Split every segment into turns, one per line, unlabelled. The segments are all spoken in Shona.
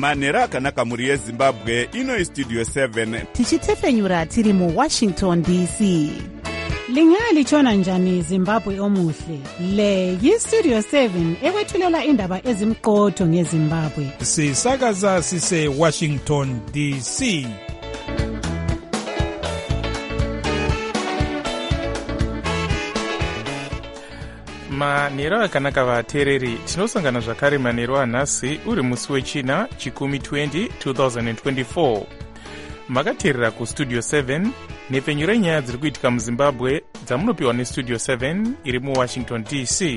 manhero akanaka mhuri yezimbabwe. Ino Studio 7
tichitefenyura tiri muWashington DC.
Lingalitshona njani Zimbabwe omuhle? Le yiStudio 7 ekwethulela indaba ezimqotho ngeZimbabwe.
Sisakaza sise Washington DC.
Manhero akanaka vateereri, tinosangana zvakare manhero anhasi uri musi wechina chikumi 20 2024. Makateerera kuStudio 7 nepfenyu renyaya dziri kuitika muZimbabwe dzamunopiwa neStudio 7 iri muWashington DC.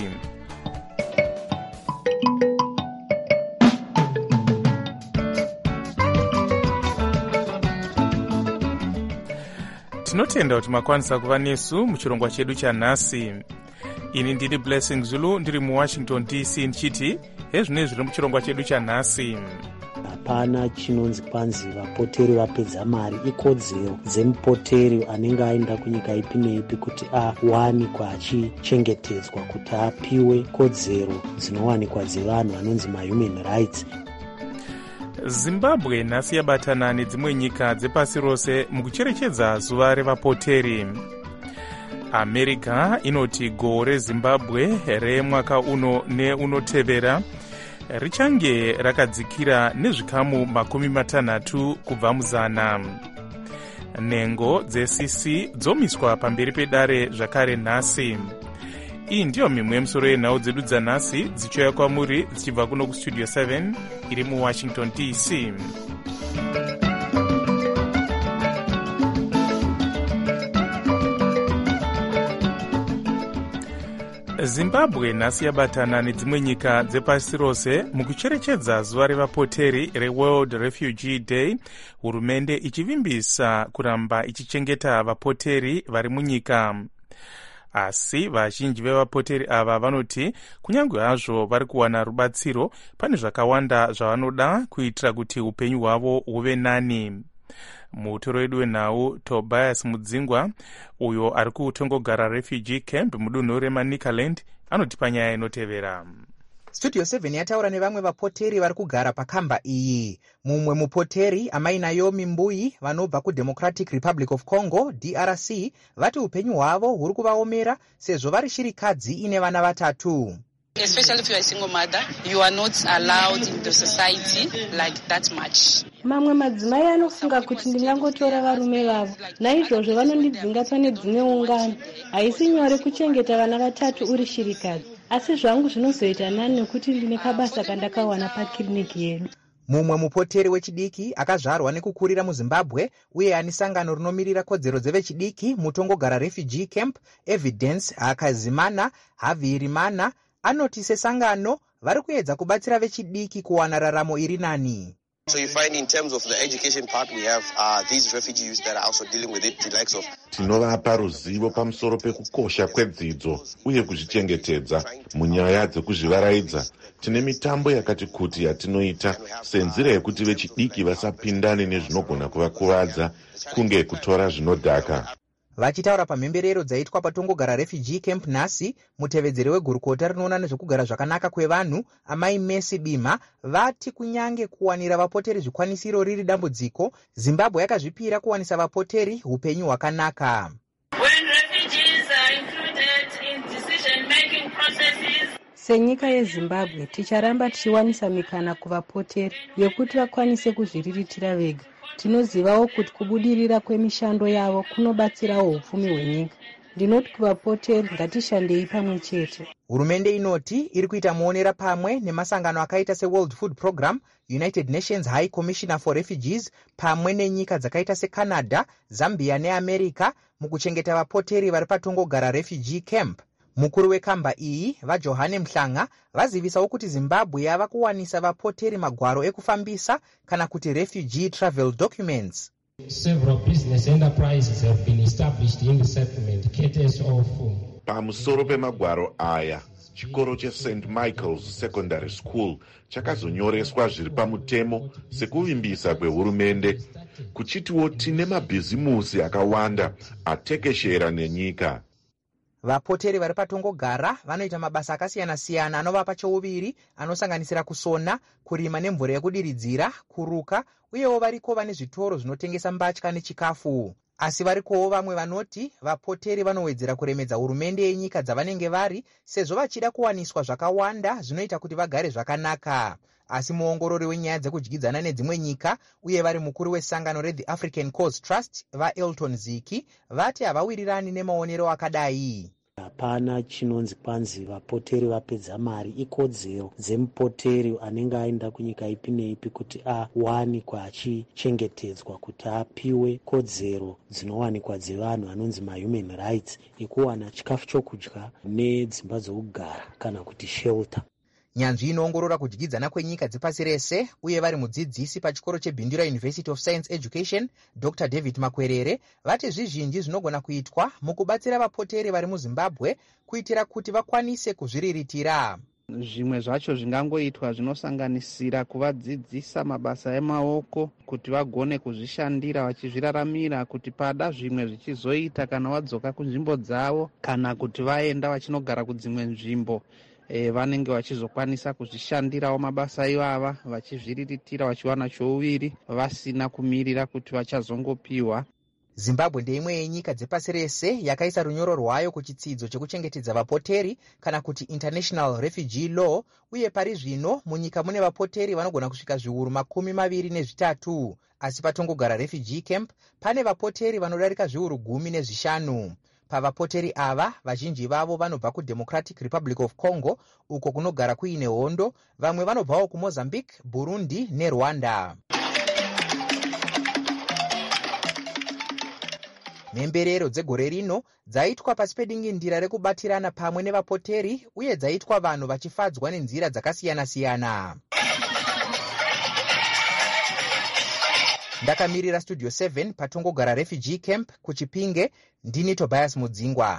Tinotenda kuti makwanisa kuva nesu muchirongwa chedu chanhasi. Ini ndiri Blessing Zulu ndiri muWashington DC ndichiti hezvine zviri muchirongwa chedu chanhasi.
Hapana chinonzi kwanzi vapoteri vapedza mari. Ikodzero dzemupoteri anenge aenda kunyika ipi neipi kuti awanikwa achichengetedzwa, kuti apiwe kodzero dzinowanikwa dzevanhu anonzi mahuman rights.
Zimbabwe nhasi yabatana nedzimwe nyika dzepasi rose mukucherechedza zuva revapoteri. America inoti gore reZimbabwe remwaka uno neunotevera richange rakadzikira nezvikamu 60 kubva muzana. Nhengo dzeCC dzomiswa pamberi pedare zvakare nhasi. Iyi ndiyo mimwe yemisoro yenhau dzedu dzanhasi dzichiuya kwamuri dzichibva kuno kuStudio 7 iri muWashington DC. Zimbabwe nhasi yabatana nedzimwe nyika dzepasi rose mukucherechedza zuva revapoteri reWorld Refugee Day, hurumende ichivimbisa kuramba ichichengeta vapoteri vari munyika. Asi vazhinji vevapoteri ava vanoti kunyange hazvo vari kuwana rubatsiro, pane zvakawanda zvavanoda kuitira kuti upenyu hwavo huve nani. Mutoro wedu wenhau Tobias Mudzingwa, uyo ari kutongogara refugee camp mudunhu reManicaland, anotipa nyaya inotevera.
Studio 7 yataura nevamwe vapoteri vari kugara pakamba iyi. Mumwe mupoteri, amai Naomi Mbuyi, vanobva kuDemocratic Republic of Congo DRC, vati upenyu hwavo huri kuvaomera sezvo vari shirikadzi ine vana vatatu.
Especially if you are a single mother, you are not allowed in the society like that much.
Mamwe madzimai anofunga kuti ndingangotora varume vavo, naizvozvo vanondidzinga pane dzimwe ungano. Haisi nyore kuchengeta vana vatatu uri shirikadzi, asi zvangu zvinozoita nani nekuti ndine kabasa kandakawana pakiriniki yedu.
Mumwe mupoteri wechidiki akazvarwa nekukurira muZimbabwe uye ane sangano rinomirira kodzero dzevechidiki mutongogara refugee camp, Evidence Hakazimana Havirimana, anoti sesangano vari kuedza kubatsira vechidiki kuwana raramo iri nani.
So you find in terms of the education part we have these refugees that are also dealing with it, the likes of
tinovapa ruzivo pamusoro pekukosha kwedzidzo uye kuzvichengetedza munyaya dzekuzvivaraidza. Tine mitambo yakati kuti yatinoita senzira yekuti vechidiki vasapindane nezvinogona kuvakuvadza kunge kutora zvinodhaka.
Vachitaura pamhemberero dzaitwa patongogara refugee camp nhasi, mutevedzeri wegurukota rinoona nezvekugara zvakanaka kwevanhu, amai Messi Bima, vati kunyange kuwanira vapoteri zvikwanisiro riri dambudziko, Zimbabwe yakazvipira kuwanisa vapoteri upenyu hwakanaka.
When refugees are included in decision-making processes,
senyika yeZimbabwe ticharamba tichiwanisa mikana kuvapoteri yekuti vakwanise kuzviriritira vega. Tinozivawo kuti kubudirira kwemishando yavo kunobatsirawo upfumi hwenyika. Ndinoti kuvapoteri ngatishandei pamwe chete.
Hurumende inoti iri kuita muonera pamwe nemasangano akaita seWorld Food Program, United Nations High Commissioner for Refugees, pamwe nenyika dzakaita seCanada, Zambia neAmerica mukuchengeta vapoteri vari patongogara refugee camp. Mukuru wekamba iyi, vaJohane Mhlanga, vazivisawo kuti Zimbabwe yava kuwanisa vapoteri magwaro ekufambisa kana kuti refugee travel documents.
Several business enterprises have been established in the settlement, courtesy of
pamusoro pemagwaro aya, chikoro cheSt Michael's Secondary School chakazonyoreswa zviri pamutemo sekuvimbisa kwehurumende, kuchitiwo tine mabhizimusi akawanda atekeshera nenyika.
Vapoteri vari patongogara vanoita mabasa akasiyana-siyana anovapa chouviri anosanganisira kusona, kurima nemvura yekudiridzira, kuruka, uyewo variko vane zvitoro zvinotengesa mbatya nechikafu. Asi varikowo vamwe vanoti vapoteri vanowedzera kuremedza hurumende yenyika dzavanenge vari sezvo vachida kuwaniswa zvakawanda zvinoita kuti vagare zvakanaka. Asi muongorori wenyaya dzekudyidzana nedzimwe nyika uye vari mukuru wesangano reThe African Cause Trust vaElton Ziki vati havawirirani nemaonero akadai.
Hapana chinonzi kwanzi vapoteri vapedza mari. Ikodzero dzemupoteri anenge aenda kunyika ipi neipi kuti awanikwa achichengetedzwa, kuti apiwe kodzero dzinowanikwa dzevanhu anonzi mahuman rights ekuwana chikafu chokudya nedzimba dzokugara kana kuti shelter.
Nyanzvi inoongorora kudyidzana kwenyika dzepasi rese uye vari mudzidzisi pachikoro cheBindura University of Science Education Dr. David Makwerere vati zvizhinji zvinogona kuitwa mukubatsira vapoteri vari muZimbabwe kuitira kuti vakwanise kuzviriritira.
Zvimwe zvacho zvingangoitwa zvinosanganisira kuvadzidzisa mabasa emaoko kuti vagone kuzvishandira vachizviraramira, kuti pada zvimwe zvichizoita kana vadzoka kunzvimbo dzavo kana kuti vaenda vachinogara kudzimwe nzvimbo vanenge vachizokwanisa kuzvishandirawo mabasa ivava vachizviriritira vachiwana chouviri vasina kumirira kuti vachazongopiwa.
Zimbabwe ndeimwe yenyika dzepasi rese yakaisa runyoro rwayo kuchitsidzo chekuchengetedza vapoteri kana kuti International Refugee Law, uye pari zvino munyika mune vapoteri vanogona kusvika zviuru 23. Asi patongogara refugee camp pane vapoteri vanodarika zviuru 15. Pavapoteri ava vazhinji vavo vanobva kuDemocratic Republic of Congo uko kunogara kuine hondo, vamwe vanobvawo kuMozambique, Burundi neRwanda. Mhemberero dzegore rino dzaitwa pasi pedingindira rekubatirana pamwe nevapoteri uye dzaitwa vanhu vachifadzwa nenzira dzakasiyana-siyana. Ndakamirira Studio 7 patongogara refugee camp kuChipinge, ndini Tobias Mudzingwa.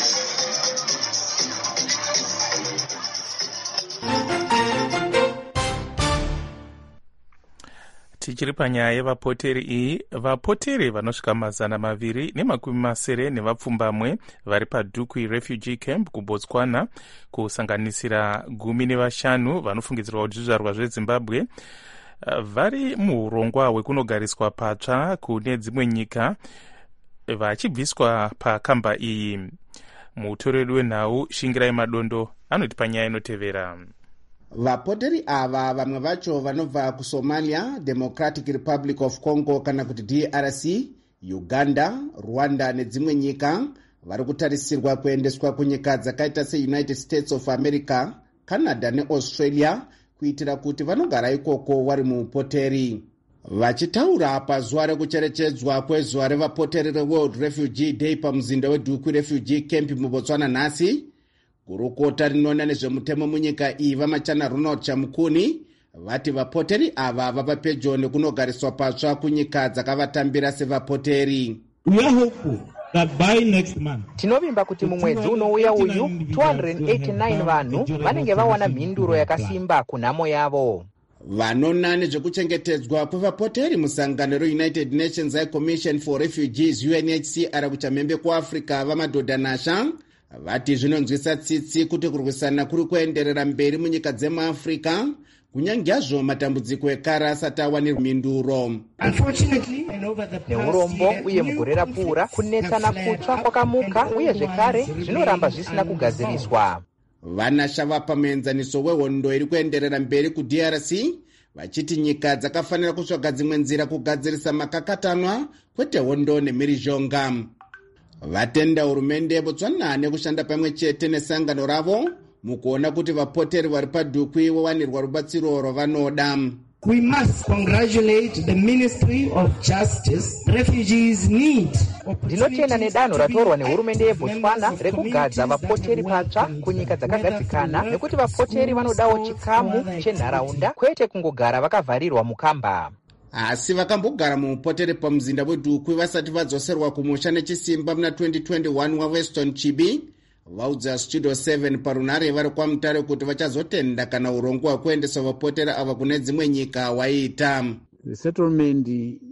Tichiri panyaya yevapoteri iyi, vapoteri vanosvika 290 nevapfumbamwe vari paDukwi Refugee Camp kuBotswana, kusanganisira 15 vanofungidzirwa kuti zvizvarwa zveZimbabwe, vari muurongwa hwekunogariswa patsva kune dzimwe nyika vachibviswa pakamba iyi. Mutoreri wenhau Shingirai Madondo anoti panyaya inotevera.
Vapoteri ava vamwe vacho vanobva kuSomalia, Democratic Republic of Congo kana kuti DRC, Uganda, Rwanda nedzimwe nyika vari kutarisirwa kuendeswa kunyika dzakaita seUnited States of America, Canada neAustralia kuitira kuti vanogara ikoko vari muupoteri. Vachitaura pazuva rekucherechedzwa kwezuva revapoteri reWorld Refugee Day pamuzinda weDukwi Refugee Camp muBotswana nhasi, gurukota rinoona nezvemutemo munyika iyi vamachana Ronald Chamukuni vati vapoteri ava vava pedyo nekunogariswa patsva kunyika dzakavatambira sevapoteri.
Tinovimba kuti mumwedzi unouya uyu 289 vanhu vanenge vawana mhinduro yakasimba kunhamo yavo.
Vanona nezvekuchengetedzwa kwevapoteri musangano reUnited Nations High Commission for Refugees UNHCR kuchamhembe kuAfrica vamadhodha Nasha vati zvinonzwisa tsitsi kuti kurwisana kuri kuenderera mberi munyika dzemuAfrica kunyange matambudziko ekare asati awanirwa mhinduro.
Neurombo uye mugore rapfuura kunetsana kutsva kwakamuka uye zvekare zvinoramba zvisina kugadziriswa.
Vanasha vapa muenzaniso wehondo iri kuenderera mberi kuDRC vachiti nyika dzakafanira kutsvaga dzimwe nzira kugadzirisa makakatanwa kwete hondo nemhirizhonga. Vatenda hurumende yeBotswana nekushanda pamwe chete nesangano ravo mukuona kuti vapoteri vari paDukwi vawanirwa rubatsiro rwavanoda.
We must congratulate the Ministry of Justice. Refugees need.
Ndinotenda nedanho ratorwa nehurumende yeBotswana rekugadza vapoteri patsva kunyika dzakagadzikana, nekuti vapoteri vanodawo chikamu chenharaunda kwete kungogara vakavharirwa mukamba.
Asi vakambogara muupoteri pamuzinda weDukwi vasati vadzoserwa kumusha nechisimba muna 2021 waWeston Chibi vaudza Studio 7 parunare vari kwamutare kuti vachazotenda kana urongwa hwekuendesa vapoteri ava kune dzimwe nyika waita.
The settlement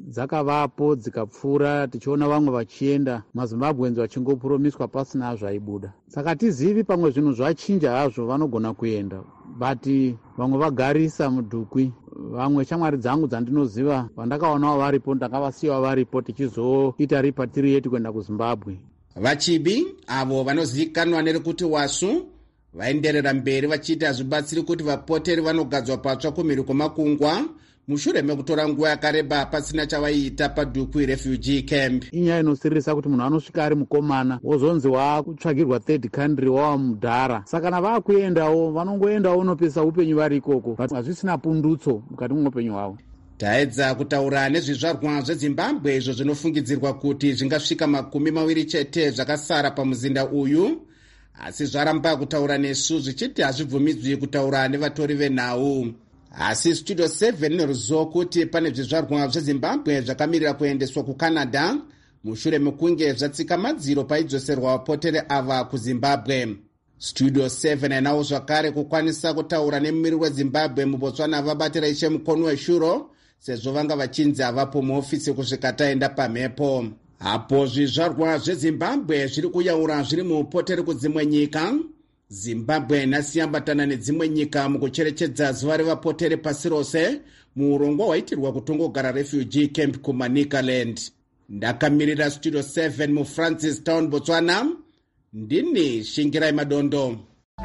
dzakavapo dzikapfuura, tichiona vamwe vachienda, mazimbabwenzi vachingopuromiswa pasina zvaibuda. Saka tizivi pamwe zvinhu zvachinja hazvo vanogona kuenda, but vamwe vagarisa mudhukwi. Vamwe shamwari dzangu dzandinoziva vandakaonawo varipo, ndakavasiyawo varipo tichizoita repatriate kuenda kuZimbabwe.
Vachibi avo vanozivikanwa nerekuti wasu vaenderera mberi vachiita hazvibatsiri kuti vapoteri vanogadzwa patsva kumhiri kwemakungwa mushure mekutora nguva yakareba pasina chavaiita padhukwi refugee camp.
Inyaya inosirisa kuti munhu anosvika ari mukomana wozonzi waakutsvagirwa third country wava mudhara. Saka kana vaakuendawo vanongoendawo unopesa upenyu vari ikoko, hazvisina pundutso mukati mweupenyu hwavo.
Taedza kutaura nezvizvarwa zveZimbabwe izvo zvinofungidzirwa kuti zvingasvika 20 chete zvakasara pamuzinda uyu, asi zvaramba kutaura nesu zvichiti hazvibvumidzwi kutaura nevatori venhau. Asi Studio 7 inoruzivo kuti pane zvizvarwa zveZimbabwe zvakamirira kuendeswa kuCanada mushure mekunge zvatsika madziro paidzoserwa vapoteri ava kuZimbabwe. Studio 7 ainawo zvakare kukwanisa kutaura nemumiri weZimbabwe muBotswana vabatira Ishe Mukonu weShuro, sezvo vanga vachinzi havapo muofisi kusvika taenda pamhepo. Apo zvizvarwa zveZimbabwe zviri kuyaura zviri muupoteri kudzimwe nyika, Zimbabwe nhasi yambatana nedzimwe nyika mukucherechedza zuva revapoteri pasi rose muurongwa hwaitirwa kutongogara refugee camp kuManicaland. Ndakamirira Studio 7 muFrancis Town, Botswana, ndini Shingirai Madondo.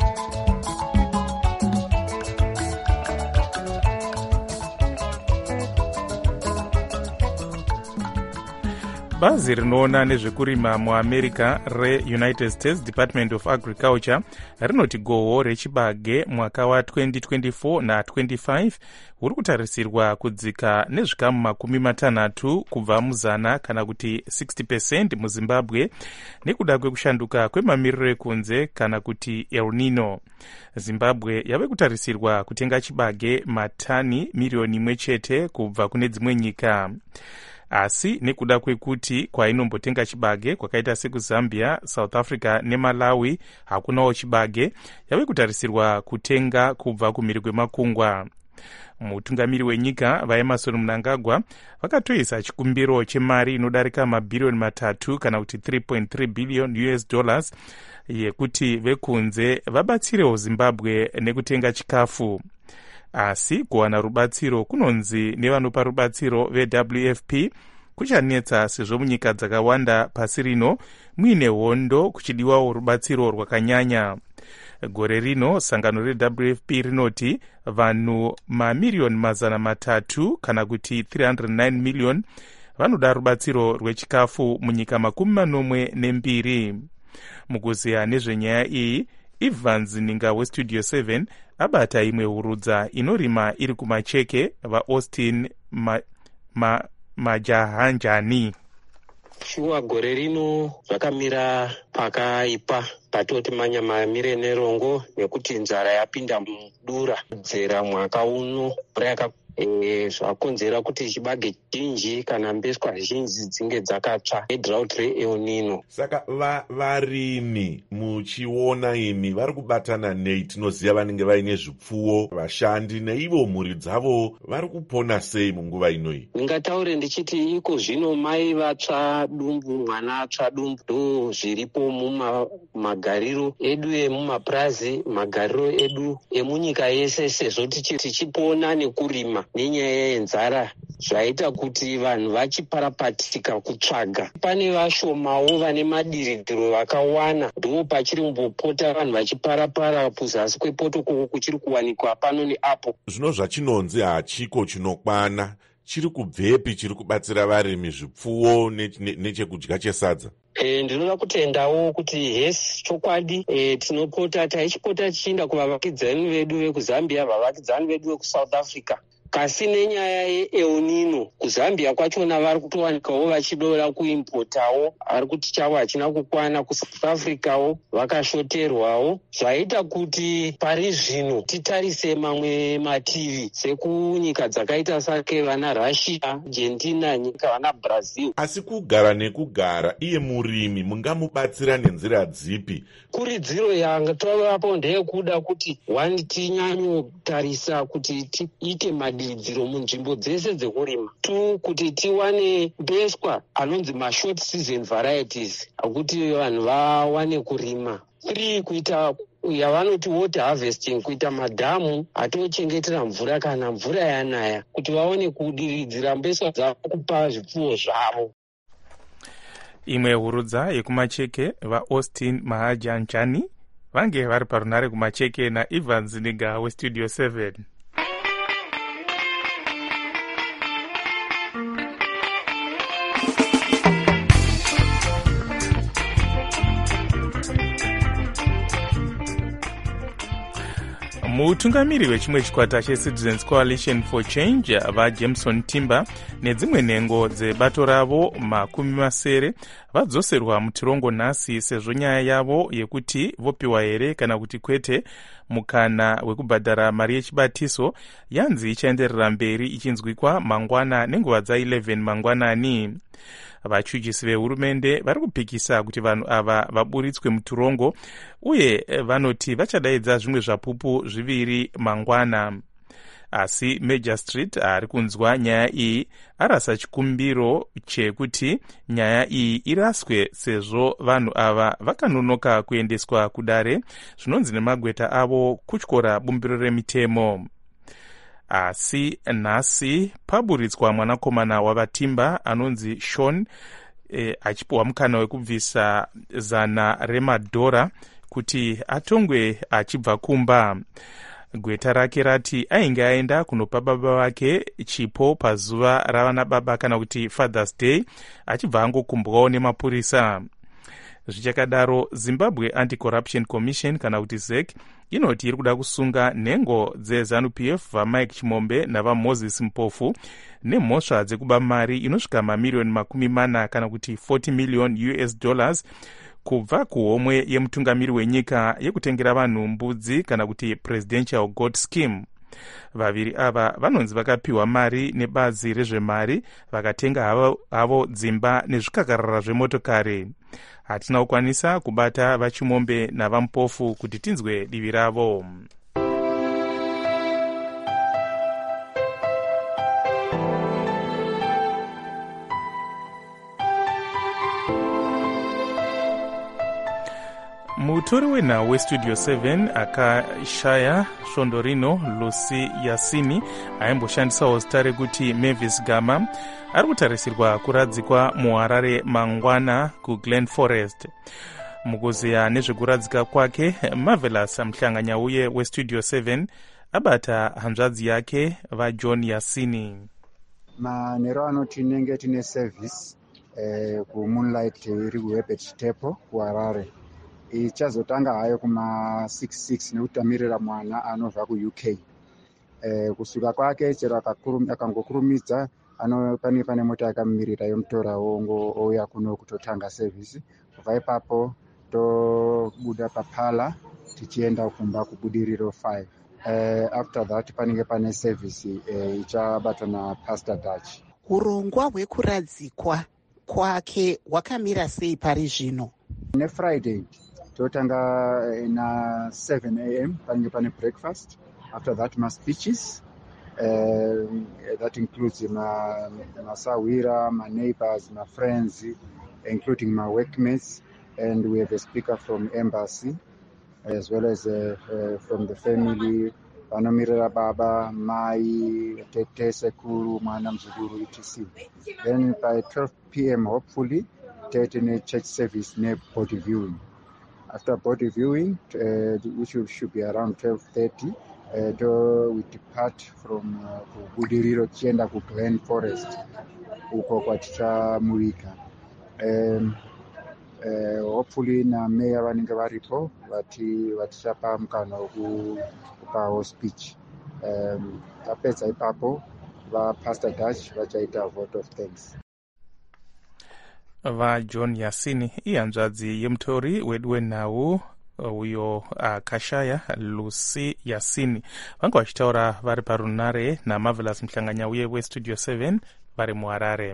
Bazi rinoona nezvekurima muAmerica reUnited States Department of Agriculture rinoti gohwo rechibage mwaka wa2024 na25 huri kutarisirwa kudzika nezvikamu 60 kubva muzana kana kuti 60% muZimbabwe nekuda kwekushanduka kwemamiriro ekunze kana kuti El Nino. Zimbabwe yave kutarisirwa kutenga chibage matani 1,000,000 chete kubva kune dzimwe nyika. Asi nekuda kwekuti kwainombotenga chibage kwakaita sekuZambia, South Africa neMalawi hakunawo chibage, yave kutarisirwa kutenga kubva kumhiri kwemakungwa. Mutungamiri wenyika vaEmerson Mnangagwa vakatoisa chikumbiro chemari inodarika mabhirioni 3 kana kuti $3.3 billion yekuti vekunze vabatsirewo Zimbabwe nekutenga chikafu. Asi kuwana rubatsiro kunonzi nevanopa rubatsiro veWFP kuchanetsa sezvo munyika dzakawanda pasi rino muine hondo kuchidiwawo rubatsiro rwakanyanya. Gore rino sangano reWFP rinoti vanhu mamiliyoni 300 kana kuti 309 million vanoda rubatsiro rwechikafu munyika 42. Mukuziya nezvenyaya iyi, Evans Ninga weStudio 7 abata imwe hurudza inorima iri kumacheke vaAustin Majahanjani.
Shuwa gore rino zvakamira pakaipa, patoti manyamamire nerongo nekuti nzara yapinda mudura kudzera mwaka uno zvakonzera kuti chibage chinji kana mbeswa zhinji dzinge dzakatsva edrought reEl Nino.
Saka varimi muchiona imi vari kubatana nei? Tinoziva vanenge vaine zvipfuwo, vashandi neivo mhuri dzavo vari kupona sei munguva inoi?
Ndingataure ndichiti iko zvino mai vatsva dumbu, mwana atsva dumbu, ndo zviripo mumagariro edu emumapurazi, magariro edu emunyika yese, sezvo tichipona nekurima nenyaya yenzara zvaita kuti vanhu vachiparapatika kutsvaga. Pane vashomawo vane madiridhiro vakawana, ndo pachiri kumbopota vanhu vachiparapara kuzasi kwepoto kuchiri kuwanikwa pano neapo.
Zvino zvachinonzi hachiko chinokwana, chiri kubvepi chiri kubatsira varimi zvipfuwo nechekudya chesadza?
Ndinoda kutendawo kuti yes, chokwadi tinopota tichienda kuvavakidzani vedu vekuZambia, vavakidzani vedu vekuSouth Africa. Kasi nenyaya yeEl Nino kuZambia kwachona vari kutowanikawo vachidora kuimpotawo, ari kuti chavo hachina kukwana. kuSouth Africawo vakashoterwawo, zvaita kuti pari zvino titarise mamwe mativi sekunyika dzakaita sake vana Russia, Argentina, nyika vana Brazil.
Asi kugara nekugara, iye murimi mungamubatsira nenzira dzipi?
Kuridziro yanga tovapo ndeyekuda kuti tinyanye kutarisa kuti tiite budiridziro munzvimbo dzese dzekurima kuti tiwane mbeswa anonzi mashort season varieties akuti vanhu vawane kurima. 3 kuita yavanoti water harvesting, kuita madhamu atochengetera mvura kana mvura yanaya kuti vaone kudiridzira mbeswa dzavo kupa zvipfuwo zvavo.
Imwe hurudza yekumacheke vaAustin Mahajanjani vange vari parunare kumacheke naIvan Ziniga westudio 7. Mutungamiri wechimwe chikwata cheCitizens Coalition for Change vaJameson Timber nedzimwe nhengo dzebato ravo 70 vadzoserwa mutirongo nhasi sezvo nyaya yavo yekuti vopiwa here kana kuti kwete mukana wekubhadhara mari yechibatiso yanzi ichaenderera mberi ichinzwikwa mangwana nenguva dza11 mangwanani. Vachuchisi vehurumende vari kupikisa kuti vanhu ava vaburitswe muturongo uye vanoti vachadaidza zvimwe zvapupu 2 mangwana. Asi Major Street ari kunzwa nyaya iyi arasa chikumbiro chekuti nyaya iyi iraswe sezvo vanhu ava vakanonoka kuendeswa kudare zvinonzi nemagweta avo kutyora bumbiro remitemo. Asi nhasi paburitswa mwanakomana wavaTimber anonzi Sean achipiwa mukana wekubvisa 100 remadhora kuti atongwe achibva kumba. Gweta rake rati ainge aenda kunopa baba vake chipo pazuva ravana baba kana kuti Father's Day achibva angokumbwawo nemapurisa. Zvichakadaro, Zimbabwe Anti-Corruption Commission kana kuti ZEC inoti iri kuda kusunga nhengo dzeZANU-PF vaMike Chimombe navaMoses Mpofu nemhosva dzekuba mari inosvika mamiliyoni 40 kana kuti $40 million kubva kuhomwe yemutungamiri wenyika yekutengera vanhu mbudzi kana kuti Presidential Goat Scheme. Vaviri ava vanonzi vakapiwa mari nebazi rezvemari vakatenga havo dzimba nezvikakarara zvemotokari. Hatina kukwanisa kubata vaChimombe navaMpofu kuti tinzwe divi ravo. Mutori wenhau westudio 7 akashaya svondo rino Lucy Yasini aimboshandisawo zita rekuti Mavis Gama ari kutarisirwa kuradzikwa muHarare mangwana kuGlen Forest. Mukuziya nezvekuradzika kwake, Marvelous muhlanganyauye westudio 7 abata hanzvadzi yake vaJohn Yasini.
Manero anoti nenge tine service kuMoonlight iri kuHerbert Tepo kuHarare. Ichazotanga hayo kuma 66 nekutamirira mwana anobva kuUK. Kusuka kwake chero akangokurumidza pane mota yakamirira yomutora ouya kuno kutotanga service. Kubva ipapo tobuda papala tichienda kumba kubudiriro 5. After that panenge pane service ichabatwa naPastor Dutch.
Urongwa hwekuradzikwa kwake hwakamira sei pari zvino?
NeFriday totanga na 7 a.m. panenge pane breakfast. After that ma speeches that includes masawira, my neighbors, my friends, including my workmates, and we have a speaker from embassy as well as from the family, vanomirira baba, mai, tete, sekuru, mwana mzukuru, etc. Then by 12 p.m. hopefully tete church service ne body viewing. After body viewing, which should be around 12:30, we depart from Budiriro tienda ku Glen Forest uko kwa tichamurika. Hopefully na meya vanenge varipo vatichapa mukana wekupawo speech. Tapedza ipapo vaPastor Dutch vachaita vote of thanks.
VaJohn Yasini ihanzvadzi yemutori wedu wenhau uyo akashaya Lucy Yasini vanga vachitaura vari parunare naMarvelous muhlanganyauye westudio 7 vari muHarare.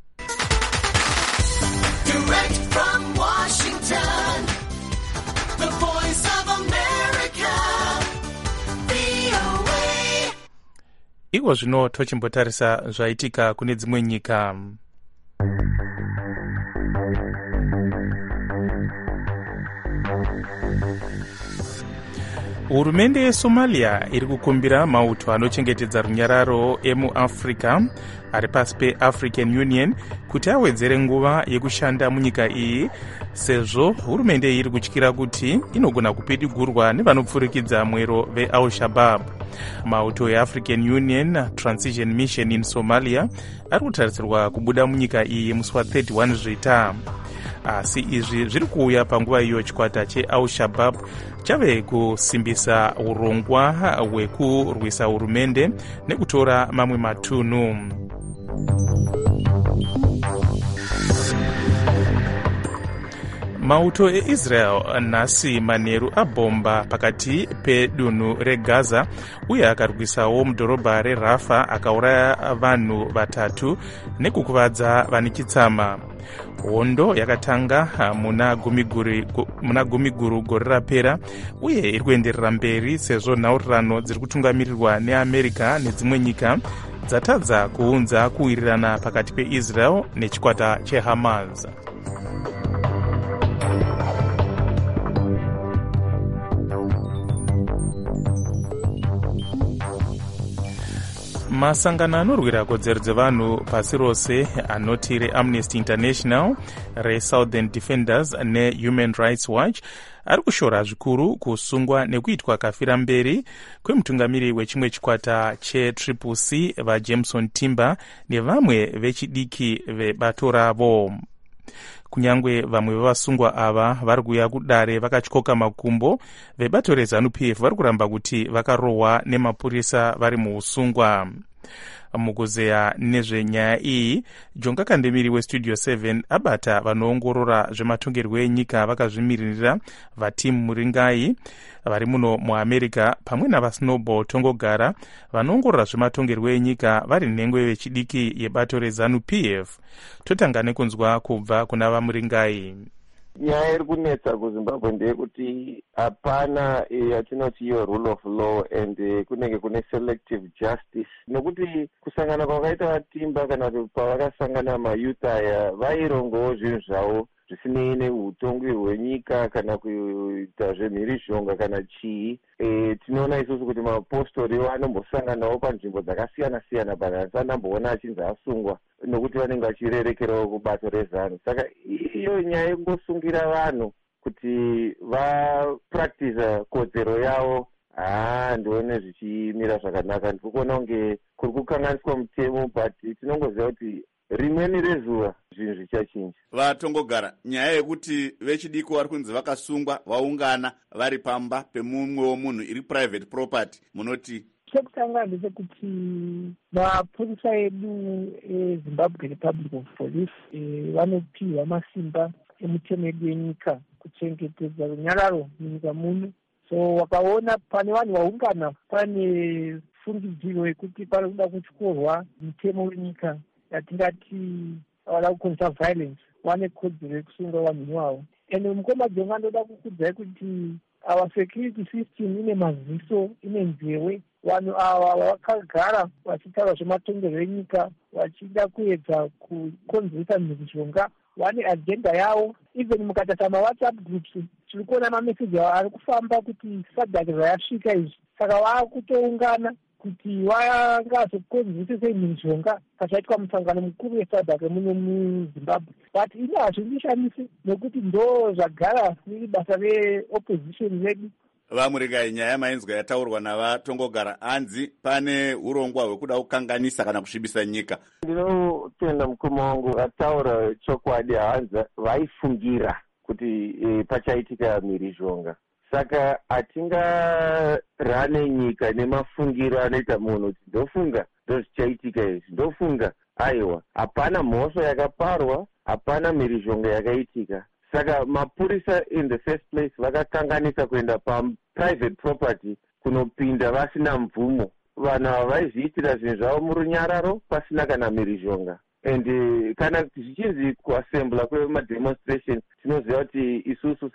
Direct from Washington, the voice of America, VOA.
iko zvino tochimbotarisa zvaitika kune dzimwe nyika. Hurumende yeSomalia iri kukumbira mauto anochengetedza runyararo emuAfrica ari pasi peAfrican Union kuti awedzere nguva yekushanda munyika iyi, sezvo hurumende iyi iri kutyira kuti inogona kupidigurwa nevanopfurikidza mwero veAl-Shabaab. Mauto eAfrican Union Transition Mission in Somalia ari kutarisirwa kubuda munyika iyi musi wa31 Zvita. Asi izvi zviri kuuya panguva iyo chikwata cheAl-Shabaab chave kusimbisa urongwa hwekurwisa hurumende nekutora mamwe matunhu. Mauto eIsrael nhasi manheru abhomba pakati pedunhu reGaza uye akarwisawo mudhorobha reRafa akauraya vanhu 3 nekukuvadza vane chitsama. Hondo yakatanga muna Gumiguru gore rapera uye iri kuenderera mberi sezvo nhaurirano dziri kutungamirirwa neAmerica nedzimwe nyika dzatadza kuunza kuwirirana pakati peIsrael nechikwata cheHamas. Masangano anorwira kodzero dzevanhu pasi rose anoti reAmnesty International, reSouthern Defenders neHuman Rights Watch ari kushora zvikuru kusungwa nekuitwa kafira mberi kwemutungamiri wechimwe chikwata cheTCC vaJameson Timber nevamwe vechidiki vebato ravo. Kunyangwe vamwe vevasungwa ava vari kuuya kudare vakatyoka makumbo, vebato reZANU-PF vari kuramba kuti vakarohwa nemapurisa vari muusungwa. Mukuzeya nezvenyaya iyi, Jonga Kandemiri weStudio 7 abata vanoongorora zvematongerwo enyika vakazvimirira vaTim Muringai vari muno muAmerica pamwe navaSnowball Tongogara vanoongorora zvematongerwo enyika vari nhengo vechidiki yebato reZANU-PF. Totanga nekunzwa kubva kuna vaMuringai.
Nyaya iri kunetsa kuZimbabwe ndeyekuti hapana yatinoti iyo rule of law and kunenge kune selective justice, nokuti kusangana kwakaita vaTimber kana kuti pavakasangana mayouth aya vairongawo zvinhu zvavo zvisinei neutongwe hwenyika kana kuita zvemhirizhonga kana chii. Tinoona isusu kuti mapostori anombosanganawo panzvimbo dzakasiyana-siyana panhasi anamboona achinzi asungwa nokuti vanenge vachirerekerawo kubato reZANU. Saka iyo nyaya yekungosungira vanhu kuti vapractice kodzero yavo ndione zvichimira zvakanaka. Ndiri kuona kunge kuri kukanganiswa mutemo, but tinongoziva kuti rimweni rezuva zvinhu zvichachinja.
Vatongogara, nyaya yekuti vechidiki vari kunzi vakasungwa vaungana vari pamba pemumwewo munhu iri private property, munoti?
Chekutanga ndechekuti mapurisa edu eZimbabwe Republic of Police vanopiwa masimba emutemo yedu yenyika kuchengetedza runyararo munyika muno. So wakaona pane vanhu vaungana pane fungidziro yekuti pari kuda kutyorwa mutemo wenyika yatingati vada kuconserve violence, vane kodzero yekusunga vanhu ivavo. Ende mukoma Jonga ndoda kukudzai kuti our security system ine maziso, ine nzewe. Vanhu ava vakagara vachitaura zvematongerwo enyika vachida kuedza kukonzeresa mhirizhonga, vane agenda yavo. Even mukatata maWhatsApp groups tiri kuona mameseji ari kufamba kuti sadhaki zvayasvika izvi, saka vakutoungana kuti vangazokonzeresa mhirizhonga pachaitwa musangano mukuru wesadhaki muno muZimbabwe. But ini hazvindishamisi nokuti ndo zvagara riri basa reopposition vedu.
Vamuringai, nyaya mainzwa yataurwa navatongogara hanzi pane urongwa hwekuda kukanganisa kana kusvibisa nyika.
Ndinotenda mukoma wangu ataura chokwadi, hanzi vaifungira kuti pachaitika mhirizhonga. Saka hatingarane nyika nemafungiro anoita munhu kuti ndofunga ndozvichaitika izvi, ndofunga aiwa hapana mhosva yakaparwa, hapana mhirizhonga yakaitika. Saka mapurisa in the first place vakakanganisa kuenda private property kunopinda vasina mvumo. Vanhu ava vaizviitira zvinhu zvavo murunyararo pasina kana mhirizhonga. and kana zvichinzi kuassembla kwemademonstration tinoziva kuti isusu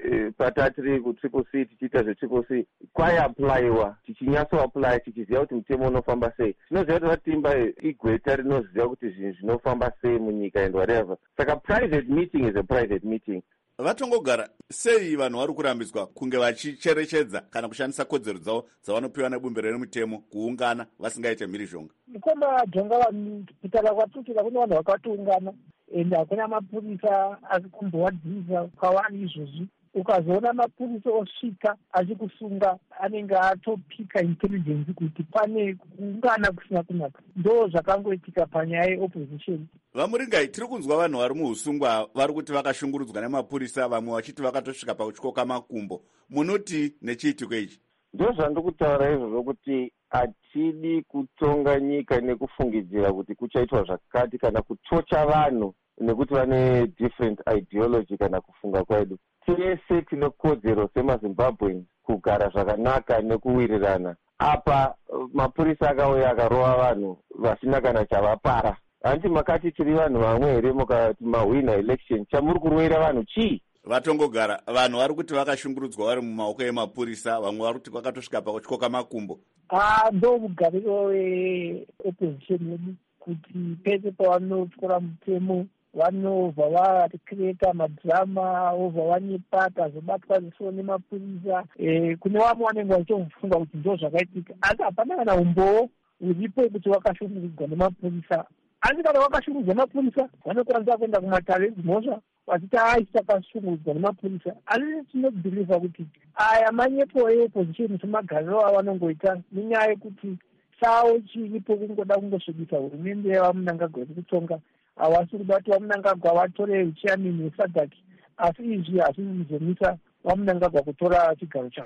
patiri kutriple c tichiita zvetriple c kwaiaplayiwa tichinyatsoaplya tichiziva kuti mutemo unofamba sei. tinoziva kuti vatimba igweta rinoziva kuti zvinhu zvinofamba sei munyika and whatever. Saka private meeting is a private meeting.
Vatongogara sei vanhu vari kurambidzwa kunge vachicherechedza kana kushandisa kodzero dzavo dzavanopiwa nebumbiro remutemo kuungana vasingaite mhirizhonga?
Nikoma jonga vanhu kutaura kwatutsira kune vanhu vakatiungana ende hakuna mapurisa ari kumbowadzisa kwavari izvozvi. Ukazoona mapurisa osvika achikusunga anenge atopika intelligence kuti pane kuungana kusina kunaka. Ndo zvakangoitika panyaya yeopposition.
Vamuringai, tiri kunzwa vanhu vari muusungwa vari kuti vakashungurudzwa nemapurisa, vamwe vachiti vakatosvika pakutyoka makumbo. Munoti nechiitiko ichi?
Ndo zvandikutaura izvozvo kuti hatidi kutonga nyika nekufungidzira kuti kuchaitwa zvakati kana kutocha vanhu nekuti vane different ideology kana kufunga kwedu. Tese tine kodzero semaZimbabweans kugara zvakanaka nekuwirirana. Apa mapurisa akauya akarova vanhu vasina kana chavapara. Hanti makati tiri vanhu vamwe here mukati mahwina election chamuri kurwera vanhu chii?
Vatongogara vanhu vari kuti vakashungurudzwa vari mumaoko emapurisa, vamwe vari kuti vakatosvika pakutyoka makumbo.
Ndo mugariro weopposition yedu kuti pese pavanotyora mutemo vanobva vakreta madhirama vobva vanyepata zobatwa zisiwo nemapurisa. Kune vamwe vanenge vachitofunga kuti ndo zvakaitika, asi hapana kana umbowo uripo kuti wakashungurudzwa nemapurisa. Asi kana wakashungurudzwa nemapurisa vanokwanisa kuenda kumatare edzimhosva vachiti takashungurudzwa nemapurisa. Asi tinobhiliva kuti aya manyepo eopposition semagariro avanongoita nenyaya yekuti sawo chiripo kungoda kungosvibisa hurumende yevamunangagwa iri kutonga. Havasi kubati vamunangagwa vatore uchairman weSADC, asi izvi hazvisi kuzomisa vamunangagwa kutora chigaro chavo.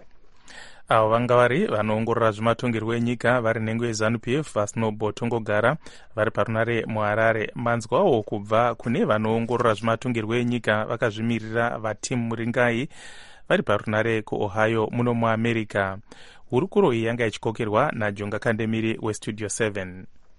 Avo vanga vari vanoongorora zvematongerwo enyika vari nhengo yeZANU-PF vaSnowball Tongogara vari parunare muHarare. Manzwawo kubva kune vanoongorora zvematongerwo enyika vakazvimirira vaTim Muringai vari parunare kuOhio muno muAmerica. Hurukuro iyi yanga ichikokerwa naJonga Kandemiri weStudio 7.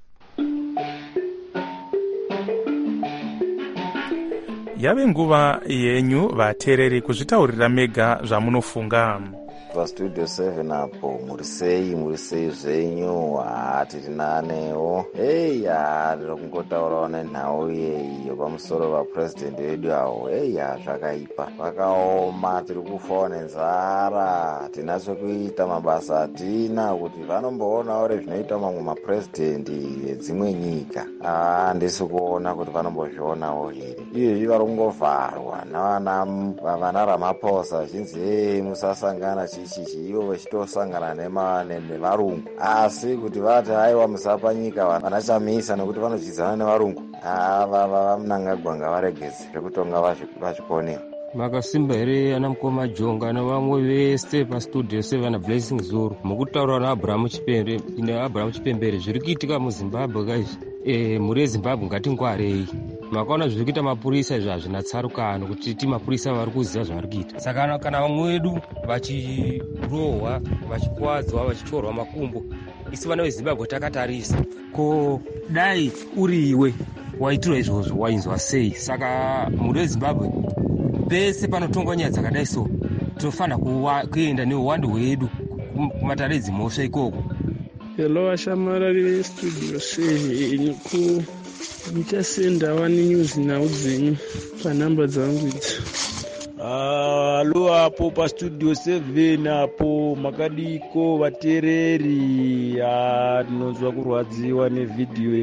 Yave nguva yenyu vateereri kuzvitaurira mega zvamunofunga.
PaStudio 7 apo muri sei zvenyu? Tiri nanewo tiri kungotaurawo nenhau iyo pamusoro vapurezidendi vedu avo. Zvakaipa, vakaoma, tiri kufawo nenzara, hatina chekuita, mabasa hatina, kuti vanomboonawo zvinoita mamwe mapurezidendi edzimwe nyika. Handisi kuona kuti vanombozvionawo here. Izvi vari kungovharwa navana Ramaphosa vachinzi musasangana chichi, ivo vachitosangana nevarungu. Asi kuti vati haiwa musapa nyika vanachamisa nekuti vanochidzana nevarungu, vamunangagwa ngavaregedze zvekutonga vazviponera.
Makasimba here ana mukoma Jonga nevamwe vese paStudio 7 Blessing Zuru mukutaura naAbraham Chipembere zviri kuitika muZimbabwe kaizvi. Muri eZimbabwe ngatingwarei. Makaona zviri kuita mapurisa izvi hazvina tsarukano kuti ti mapurisa vari kuziva zvavari kuita. Saka kana vamwe vedu vachirohwa, vachikuwadzwa, vachitorwa makumbo, isi vana veZimbabwe takatarisa. Ko dai uri iwe waitirwa izvozvo wainzwa sei? Saka muri weZimbabwe pese panotongwa nyaya dzakadai so tinofanira kuenda neuwandu hwedu kumatare edzimhosva ikoko.
Hello ashamarari veStudio 7 ndichasenda wani news nhau dzenyu panhamba dzangu idzi.
Halo apo paStudio 7 apo makadiko vateereri. Tinonzwa kurwadziwa nevhidhiyo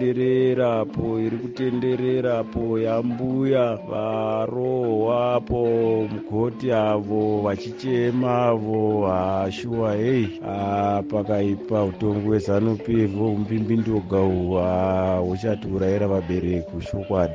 iri kutenderera apo yambuya varohwa apo mukoti avo vachichema avo. Shuwa pakaipa utongo hweZANU-PF umbimbindoga huchatiurayira vabereki chokwadi.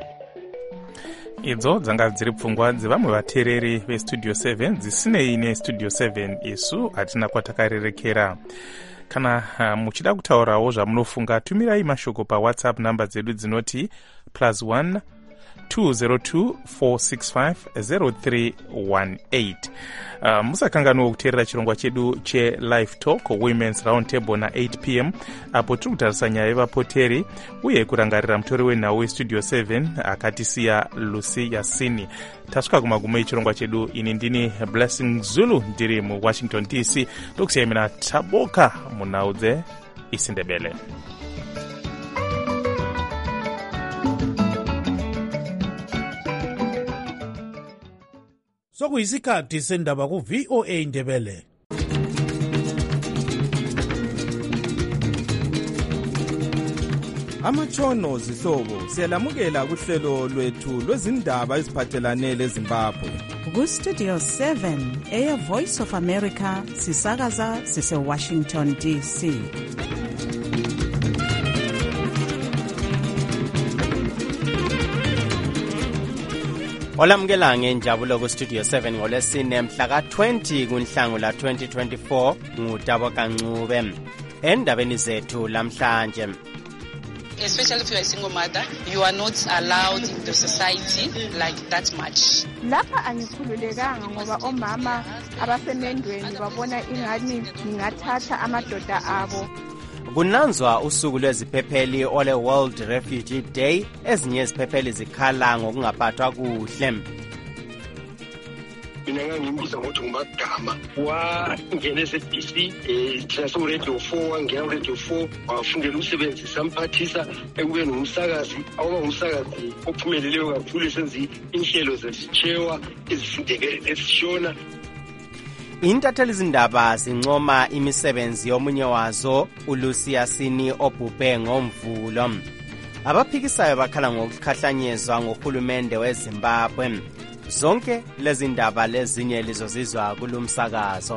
Idzo dzanga dziri pfungwa dzevamwe vateereri veStudio 7 dzisinei neStudio 7 isu hatina kwatakarerekera. Kana muchida kutaurawo zvamunofunga tumirai mashoko paWhatsApp namba dzedu dzinoti +1 202-465-0318. Musakanganwa kuteerera chirongwa chedu che-Live Talk Women's Round Table na 8 p.m. apo tiri kutarisa nyaya yevapoteri uye kurangarira mutori wenhau westudio 7 akatisiya Lucy Yasini. Tasvika kumagumo echirongwa chedu. Ini ndini Blessing Zulu ndiri muWashington DC. Tokusiyai mina Taboka munhau dzeIsindebele.
Sokuyisikhathi sendaba ku VOA Indebele.
Amatshono zihlobo siyalamukela kuhlelo lwethu lwezindaba eziphathelane leZimbabwe.
Ku Studio 7 Air Voice of America sisakaza sise Washington DC.
Olamukela ngenjabulo ku Studio 7 ngolesine mhla ka-20 kuNhlangula 2024 nguTaboka Ncube. Endabeni zethu lamhlanje.
Especially if you are a single mother, you are not allowed in the society like that much.
Lapha angikhululekanga ngoba omama abasemendweni babona ingani ngingathatha amadoda abo.
Kunanzwa usuku lweziphepheli ole World Refugee Day, ezinye iziphepheli zikhala ngokungaphathwa kuhle.
Mina ngangimbiza ngokuthi ngumagama wangena ese-DC Radio 4 wangena Radio 4 wafundela umsebenzi samphathisa ekubeni ngumsakazi awuba ngumsakazi ophumeleleyo kakhulu esenza inhlelo zesitshewa ezisindebele ezishona.
Intatheli zindaba zincoma imisebenzi yomunye wazo uLucy Yasini obhubhe ngoMvulo. Abaphikisayo bakhala ngokukhahlanyezwa ngohulumende weZimbabwe. Zonke lezi ndaba lezinye lizozizwa kulumsakazo.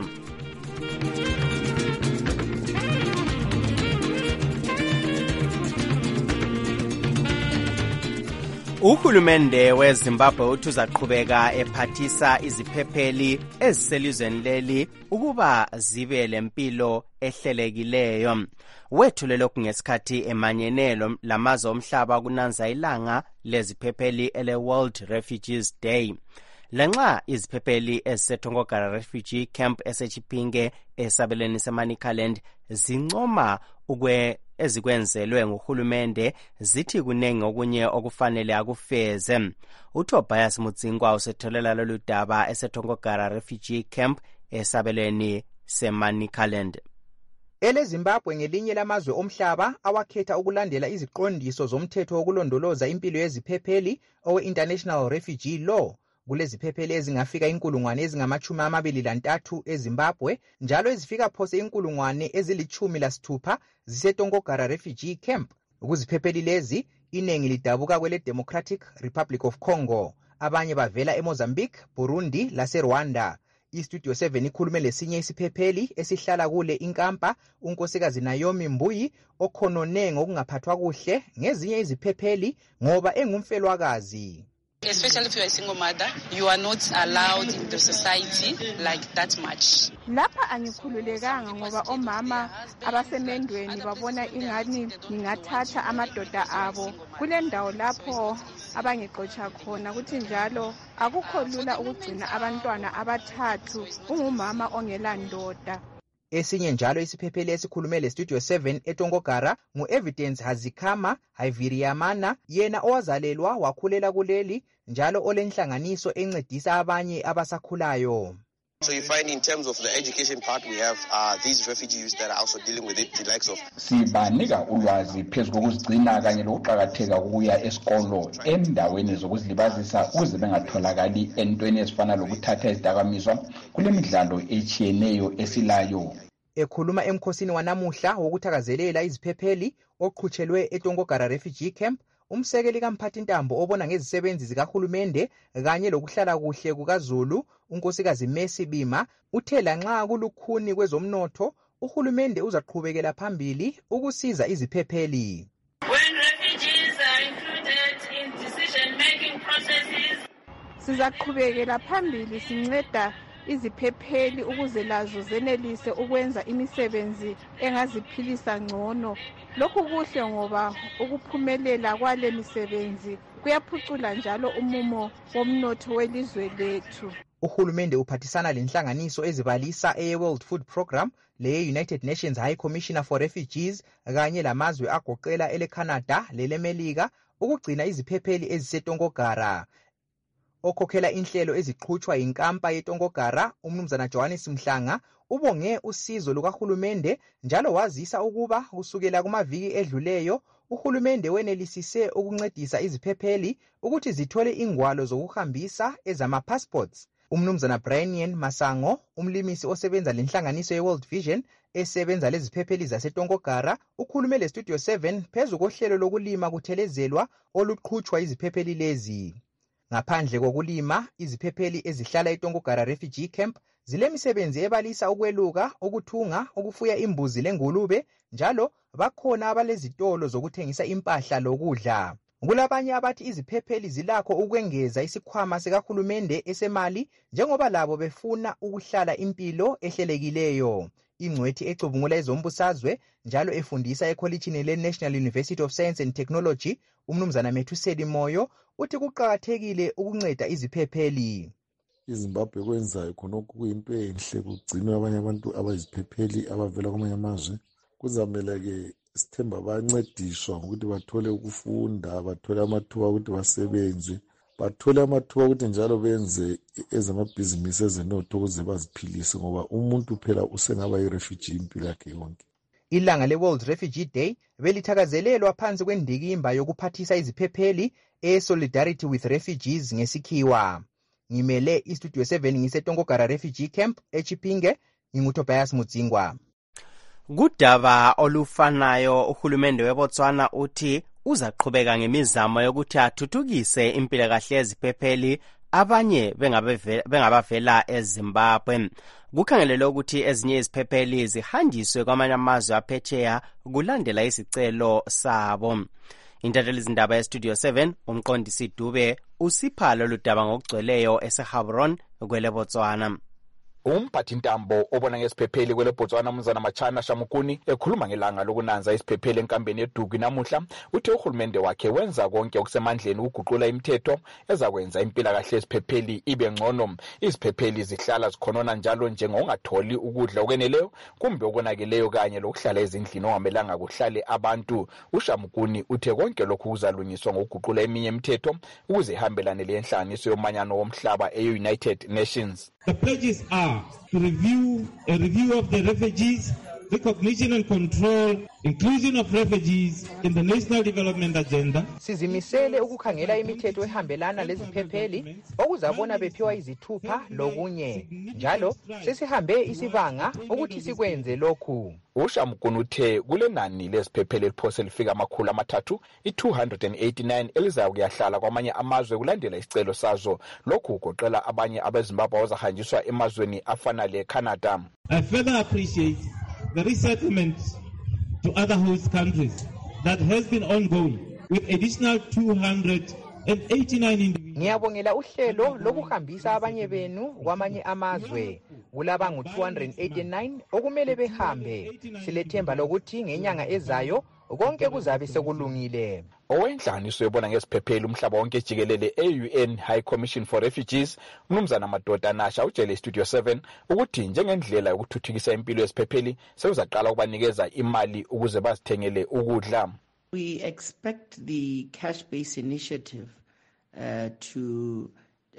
Uhulumende weZimbabwe uthi uzaqhubeka ephathisa iziphepheli eziselizweni leli ukuba zibe lempilo ehlelekileyo. Wethulelo kungesikhathi emanyenelo lamazwe omhlaba kunanza ilanga leziphepheli ele World Refugees Day. Lanxa iziphepheli eziseTongogara Refugee Camp eseChipinge esabeleni seManicaland zincoma ezikwenzelwe nguhulumende, zithi kunengi okunye okufanele akufeze. uTobias Mutsingwa usetholela lolu daba eseTongogara Refugee Camp esabeleni seManicaland.
EleZimbabwe ngelinye lamazwe omhlaba awakhetha ukulandela iziqondiso zomthetho wokulondoloza impilo yeziphepheli owe-International Refugee Law. Kuleziphepheli ezingafika 23,000 eZimbabwe, njalo ezifika phose 16,000 ziseTongogara Refugee Camp. Kuziphepheli lezi inengi lidabuka kwele Democratic Republic of Congo, abanye bavela eMozambique, Burundi laseRwanda. iStudio 7 ikhulume lesinye isiphepheli esihlala kule inkampa, unkosikazi Naomi Mbuyi, okhonone ngokungaphathwa kuhle ngezinye iziphepheli ngoba engumfelwakazi.
Especially if you are a single mother, you are not allowed in the society like that much.
Lapha angikhululekanga ngoba omama abasemendweni babona ingani ngingathatha amadoda abo. Kule ndawo lapho abangixotsha khona kuthi njalo akukho lula ukugcina abantwana abathathu ungumama ongelandoda.
Esinye njalo isiphepheli esikhulume leStudio 7 eTongogara ngu-Evidence Hazikhama Haiviriamana, yena owazalelwa wakhulela kuleli njalo olenhlanganiso encedisa abanye abasakhulayo.
So you find in terms of the education part, we have these refugee youth that are also dealing with it, the likes of
sibanika ulwazi phezu kokuzigcina kanye lokuqakatheka kokuya esikolo endaweni zokuzilibazisa ukuze bengatholakali entweni ezifana lokuthatha izidakamizwa kule midlalo etshiyeneyo esilayo.
Ekhuluma emkhosini wanamuhla wokuthakazelela iziphepheli oqhutshelwe eTongogara Refugee Camp, umsekeli kamphathintambo obona ngezisebenzi zikahulumende kanye lokuhlala kuhle kukaZulu, unkosikazi Messi Bima, uthe lanxa kulukhuni kwezomnotho uhulumende uzaqhubekela phambili ukusiza iziphepheli.
When refugees are included in decision-making processes, sizaqhubekela phambili sinceda iziphepheli ukuze lazo zenelise ukwenza imisebenzi engaziphilisa ngcono. Lokhu kuhle ngoba ukuphumelela kwale misebenzi kuyaphucula njalo umumo womnotho welizwe lethu.
Uhulumende uphathisana lenhlanganiso ezibalisa eye-World Food Program leye-United Nations High Commissioner for Refugees kanye lamazwe agoqela ele-Canada lele-Melika ukugcina iziphepheli ezisetongogara. Okhokhela inhlelo eziqhutshwa yinkampa yetongogara, umnumzana Johannes Mhlanga, ubonge usizo lukahulumende njalo wazisa ukuba kusukela kumaviki edluleyo uhulumende wenelisise ukuncedisa iziphepheli ukuthi zithole ingwalo zokuhambisa ezama-passports. Umnumzana Brian Masango, umlimisi osebenza lenhlanganiso ye-World Vision esebenza leziphepheli zasetongogara, ukhulume le-Studio 7 phezu kohlelo lokulima kuthelezelwa oluqhutshwa iziphepheli lezi. Ngaphandle kokulima, iziphepheli ezihlala eTongogara Refugee Camp zilemisebenzi ebalisa ukweluka, ukuthunga, ukufuya imbuzi lengulube, njalo bakhona abalezitolo zokuthengisa impahla lokudla. Kulabanye abathi iziphepheli zilakho ukwengeza isikhwama sikahulumende esemali njengoba labo befuna ukuhlala impilo ehlelekileyo. Ingcwethi ecubungula ezombusazwe njalo efundisa ekholitshini le-National University of Science and Technology, umnumzana Methuseli Moyo, uthi kuqakathekile ukunceda iziphepheli.
iZimbabwe kwenzayo khonokho kuyinto enhle, kugcinwe abanye abantu abayiziphepheli abavela kwamanye amazwe. Kuzamele-ke sithemba bayancediswa ukuthi bathole ukufunda, bathole amathuba ukuthi basebenze, bathole amathuba ukuthi njalo benze ezamabhizinisi ezenotho ukuze baziphilise, ngoba umuntu phela usengaba yirefugee impilo yakhe yonke.
Ilanga le-World Refugee Day belithakazelelwa phansi kwendikimba yokuphathisa iziphepheli e-Solidarity with Refugees ngesikhiwa. Ngimele iStudio 7 ngisetongogara Refugee Camp eChipinge, nginguTobias Mudzingwa.
Kudaba olufanayo uhulumende weBotswana uthi uzaqhubeka ngemizamo yokuthi athuthukise impilakahle yeziphepheli abanye bengabavela eZimbabwe. Kukhangelelwe ukuthi ezinye iziphepheli zihanjiswe kwamanye amazwe aphesheya kulandela isicelo sabo. Intatheli zindaba yeStudio 7 umqondisi Dube usipha lolu daba ngokugcweleyo eseHabron kweleBotswana.
Umphathintambo obona ngesiphepheli kwele Botswana umnumzana Machana Shamukuni ekhuluma ngelanga lokunanza isiphepheli enkambeni yeDugu namuhla uthe uhulumende wakhe wenza konke okusemandleni ukuguqula imithetho ezakwenza impilakahle yesiphepheli ibe ngcono. Iziphepheli zihlala zikhonona njalo njengongatholi ukudla okweneleyo kumbe okonakeleyo kanye lokuhlala ezindlini ongamelanga kuhlale abantu. uShamukuni uthe konke lokhu kuzalungiswa ngokuguqula eminye imithetho ukuze ihambelane lenhlanganiso yomanyano womhlaba e-United Nations.
The pledges are to review of the refugees, recognition and control, inclusion of refugees in the National Development Agenda.
Sizimisele ukukhangela imithetho ehambelana leziphepheli okuzabona bephiwa izithupha lokunye. Njalo sesihambe isibanga ukuthi sikwenze lokhu.
uShamukuni uthe kule nani leziphepheli eliphose lifika 300 289 elizayo kuyahlala kwamanye amazwe kulandela isicelo sazo. Lokhu kugoqela abanye abeZimbabwe abazahanjiswa emazweni afana leCanada.
I further appreciate the resettlement to other host countries that has been ongoing with additional 289 individuals.
Ngiyabongela uhlelo lokuhambisa abanye benu kwamanye amazwe. Kulaba ngu-289 okumele behambe. Silethemba lokuthi ngenyanga ezayo konke kuzabe sekulungile.
Owenhlanganiso yebona ngesiphepheli umhlaba wonke jikelele e-UN High Commission for Refugees umnumzana Madoda Nasha utshele iStudio 7 ukuthi njengendlela yokuthuthukisa impilo yesiphepheli sewuzaqala ukubanikeza imali ukuze bazithengele ukudla.
We expect the cash-based initiative to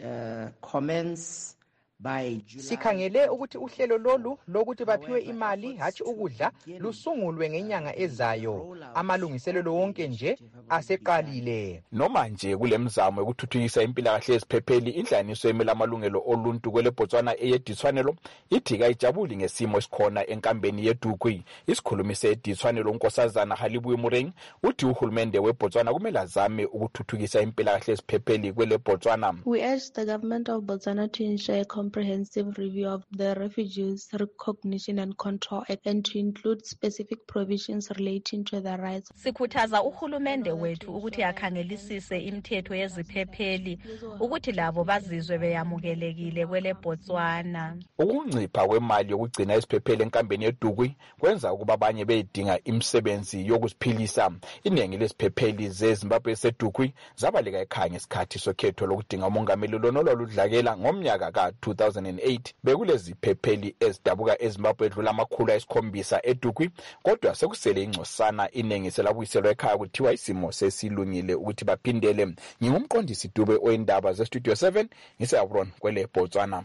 commence by July.
Sikhangele ukuthi uhlelo lolu lokuthi baphiwe imali hathi ukudla lusungulwe ngenyanga ezayo. Amalungiselelo wonke nje aseqalile.
Noma nje kulemizamo yokuthuthukisa impilakahle yesiphepheli inhlanganiso emela amalungelo oluntu kwele Botswana eyedithwanelo ithi kayijabuli ngesimo esikhona enkambeni yeDugu. Isikhulumi sedithwanelo uNkosazana Halibuye Mureng uthi uhulumende weBotswana kumele azame ukuthuthukisa impilakahle yesiphepheli kwele Botswana.
We urge the government of Botswana to ensure comprehensive review of the Refugees Recognition and Control Act and to include specific provisions relating to the rights.
Sikhuthaza uhulumende
wethu ukuthi akhangelisise imithetho yeziphepheli ukuthi labo bazizwe beyamukelekile kwele Botswana.
Ukuncipha kwemali yokugcina isiphepheli enkambeni yeDukwi kwenza ukuba abanye beyidinga imisebenzi yokuziphilisa. Iningi lesiphepheli zeZimbabwe eseDukwi zabaleka ekhaya ngesikhathi sokhetho lokudinga umongameli lonolwaludlakela ngomnyaka ka-2008. Bekulezi phepheli ezidabuka eZimbabwe edlula 700 eDukwi, kodwa sekusele ingcosana iningi selabuyiselwa ekhaya kuthiwa isimo sesilungile ukuthi baphindele. Ngingumqondisi Dube oyindaba zeStudio 7 ngiseAbron kwele Botswana.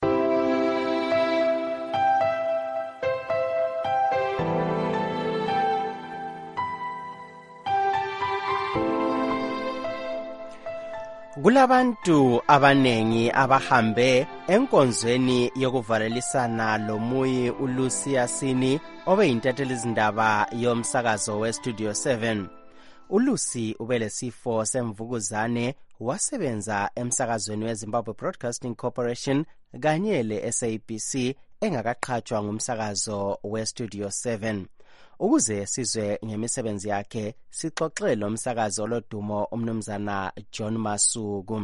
Kulabantu abanengi abahambe enkonzweni yokuvalelisana loMuyi uLucia Sini obeyintatheli izindaba yomsakazo weStudio 7. uLucy ubelesifo semvukuzane wasebenza emsakazweni weZimbabwe Broadcasting Corporation kanye leSABC engakaqhatshwa ngumsakazo weStudio 7. Ukuze sizwe ngemisebenzi yakhe sixoxele lo msakazo lodumo umnumzana John Masuku.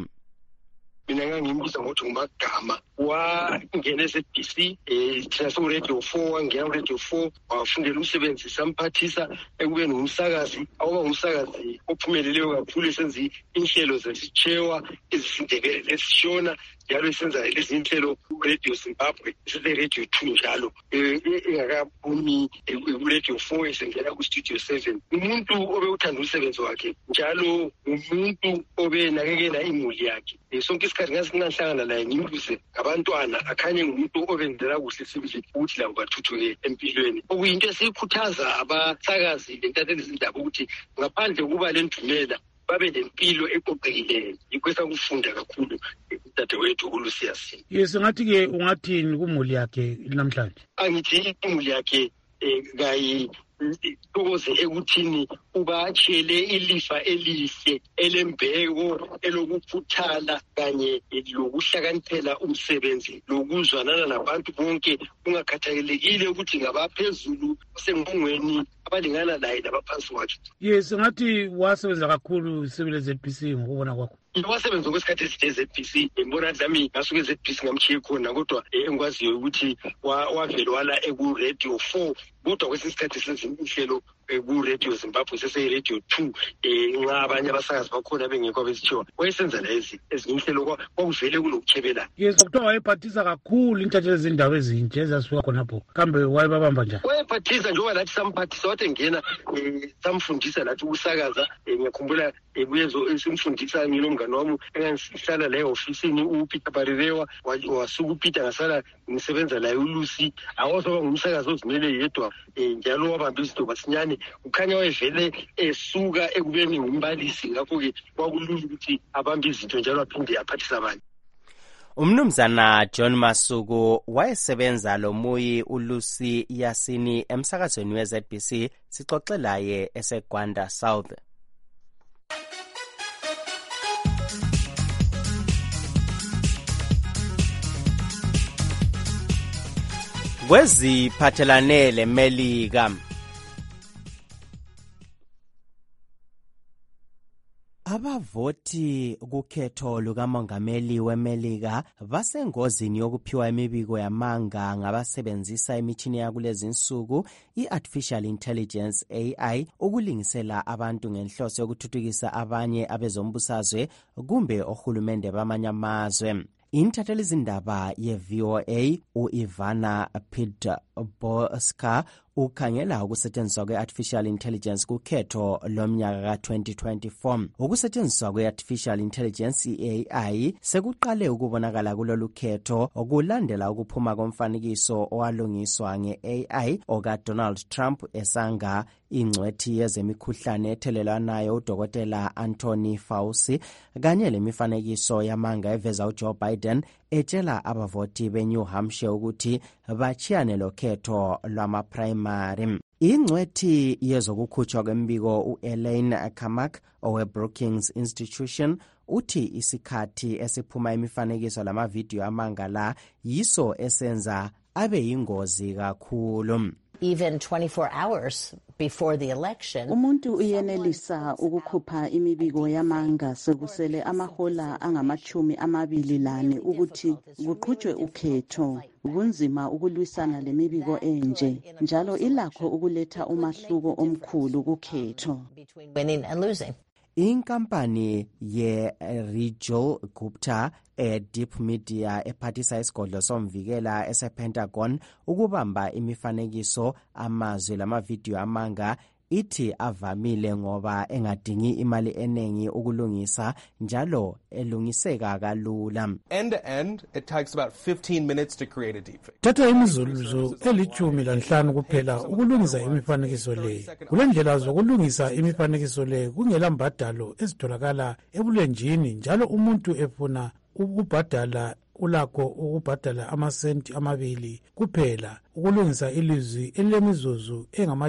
Mina ngangimbiza ngothi ngumagama wangena eSABC thina Radio 4 wangena Radio 4 wafundela umsebenzi samphathisa ekubeni ngumsakazi awumsakazi ophumeleleyo kakhulu esenza inhlelo zesichewa ezisindebele esishona njalo esenza lezi inhlelo Radio Zimbabwe Radio 2 njalo engakaphumi Radio 4 esengena kuStudio 7. Umuntu obewuthanda umsebenzi wakhe njalo umuntu obenakekela imuli yakhe. Sonke isikhathi ngasingahlangana naye ngimbuze abantwana akhanye ngumuntu obenzela kuhle sibili ukuthi labo bathuthuke empilweni. Okuyinto esikhuthaza abasakazi lentatheli izindaba ukuthi ngaphandle kuba lendumela babe lempilo eqoqekileyo. Ikwesa kufunda kakhulu dadewethu uLucia Sini.
Yes, ngathi-ke ungathini kumuli yakhe namhlanje?
Angithi imuli yakhe gayi ukuze ekuthini ubachele ilifa elihle elembeko elokuphuthala kanye lokuhlakaniphela umsebenzi lokuzwanana nabantu bonke ungakhathalekile ukuthi ngabaphezulu sengongweni abalingana naye nabaphansi kwakhe.
Yes, ngathi wasebenza kakhulu isebele ZBC ngokubona kwakho.
Wasebenza kwesikhathi eside ZBC ngibona dlami ngasuke ZBC ngamchiye khona kodwa engikwaziyo ukuthi wavela wala eku Radio 4 kodwa kwesikhathi senza inhlelo ku Radio Zimbabwe sese Radio 2 nxa abanye abasakazi bakhona bengekho bezithiwa wayesenza lezi ezinhlelo kwakuvele kulokuchebela.
Yes, kuthiwa wayephathisa kakhulu intatheli izindaba ezintsha ezasuka khonapho kambe wayebabamba njani?
Wayephathisa njengoba lathi samphathisa wathi ngena samfundisa lathi ukusakaza. Ngiyakhumbula ebuyezo simfundisa ngilomngane wami engisihlala la eofisini uPeter Barirewa wasuka uPeter ngasala ngisebenza la uLucy awosoba ngumsakazi ozimele yedwa njalo wabamba izinto basinyane ukhanya wayevele esuka ekubeni ngumbalisi ngakho-ke kwakulula ukuthi abambe izinto njalo aphinde aphathisa abanye.
Umnumzana John Masuku wayesebenza loMuyi uLucia Sini emsakazweni weZBC sixoxelaye eseGwanda South. Kweziphathelane leMelika, abavoti kukhetho lukamongameli weMelika basengozini yokuphiwa imibiko yamanga ngabasebenzisa imitshini yakulezi insuku i-Artificial Intelligence AI ukulingisela abantu ngenhloso yokuthuthukisa abanye abezombusazwe kumbe ohulumende bamanye amazwe. Intatheli izindaba ye-VOA u-Ivana Pidboska ukhangela ukusetshenziswa kwe-Artificial Intelligence kukhetho lomnyaka ka-2024. Ukusetshenziswa kwe-Artificial Intelligence AI sekuqale ukubonakala kulolu khetho okulandela ukuphuma komfanekiso owalungiswa nge-AI okaDonald Trump esanga ingcwethi yezemikhuhlane ethelelwanayo uDokotela Anthony Fauci kanye lemifanekiso yamanga eveza uJoe Biden etshela abavoti beNew Hampshire ukuthi bachiyane lokhetho lwama-primary. Ingcwethi yezokukhutshwa kwembiko u-Elaine Kamak owe-Brookings Institution uthi isikhathi esiphuma imifanekiso lamavidiyo amanga la yiso esenza abe yingozi kakhulu.
even 24 hours before the election.
Umuntu uyenelisa ukukhupha imibiko yamanga sekusele amahola angama-24 ukuthi kuqhutshwe ukhetho. Kunzima ukulwisana lemibiko enje, njalo ilakho ukuletha umahluko omkhulu kukhetho.
Winning and losing.
Inkampani ye-Rigel Gupta Deep Media ephathisa isigodlo somvikela ese-Pentagon ukubamba imifanekiso, amazwi lamavidiyo amanga ithi avamile ngoba engadingi imali eningi ukulungisa njalo elungiseka kalula.
End to end, it takes about 15 minutes to create a deepfake.
Thatha imizuzu 15 kuphela ukulungisa imifanekiso le. Kulendlela zokulungisa imifanekiso le kungela mbadalo ezitholakala ebulenjini, njalo umuntu efuna ukubhadala ulakho ukubhadala amasenti 2 kuphela ukulungisa ilizwi elemizuzu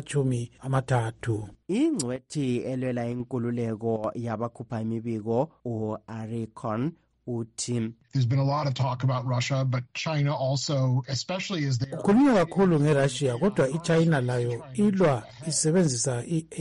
engama-30.
Ingcwethi elwela inkululeko yabakhupha imibiko u-Aricon uthi
there's been a lot of talk about Russia, but China also, especially as they
kukhulunywa kakhulu ngeRussia, kodwa iChina layo ilwa isebenzisa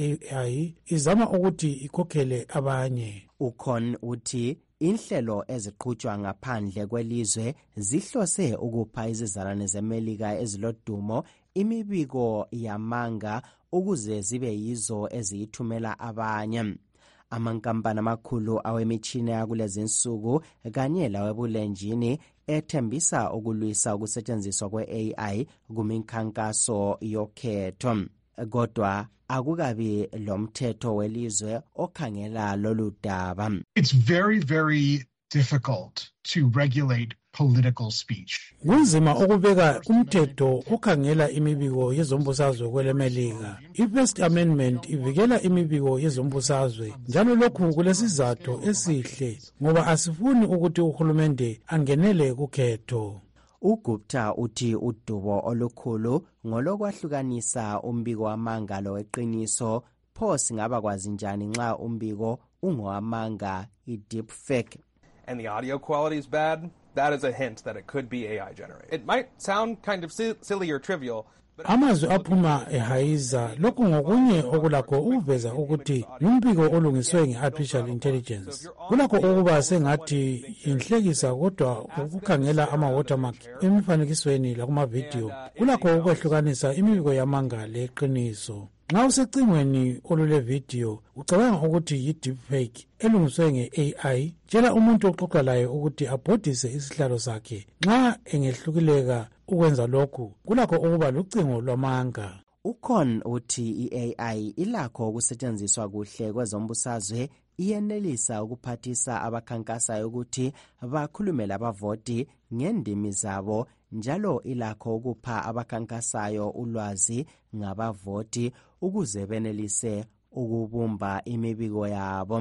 i-AI izama ukuthi ikhokhele abanye.
Ukhon uthi inhlelo eziqhutshwa ngaphandle kwelizwe zihlose ukupha izizalwane zeMelika ezilodumo imibiko yamanga ukuze zibe yizo eziyithumela abanye. Amankampani amakhulu awemitshina yakulezinsuku kanye lawebulenjini ethembisa ukulwisa ukusetshenziswa kwe-AI kumikhankaso yokhetho. Kodwa akukabi lomthetho welizwe okhangela lolu daba.
It's very, very difficult to regulate political speech.
Kunzima ukubeka umthetho okhangela imibiko yezombusazwe kweleMelika. I-First Amendment ivikela imibiko yezombusazwe, njalo lokhu kulesizathu esihle ngoba asifuni ukuthi uhulumende angenele kukhetho.
uGupta uthi udubo olukhulu ngolokwahlukanisa umbiko wamanga loweqiniso. Pho singaba kwazi njani nxa umbiko ungowamanga i-deepfake?
And the audio quality is bad? That is a hint that it could be AI generated. It might sound kind of silly or trivial.
Amazwi aphuma ehayiza lokhu ngokunye okulakho ukuveza ukuthi umbiko olungiswe nge-artificial intelligence. Kulakho ukuba sengathi inhlekisa, kodwa ukukhangela ama-watermark emifanekisweni lakumavidiyo kulakho ukwehlukanisa imibiko yamanga leqiniso. Nxa usecingweni olulevidiyo ucabanga ukuthi yi-deepfake elungiswe nge-AI, tshela umuntu oxoxa laye ukuthi abhodise isihlalo sakhe. Nxa engehlukileka ukwenza lokhu kulakho ukuba lucingo lwamanga.
Ukhon uthi i-AI ilakho ukusetshenziswa kuhle kwezombusazwe, iyenelisa ukuphathisa abakhankasayo ukuthi bakhulume labavoti ngendimi zabo, njalo ilakho ukupha abakhankasayo ulwazi ngabavoti ukuze benelise ukubumba imibiko yabo.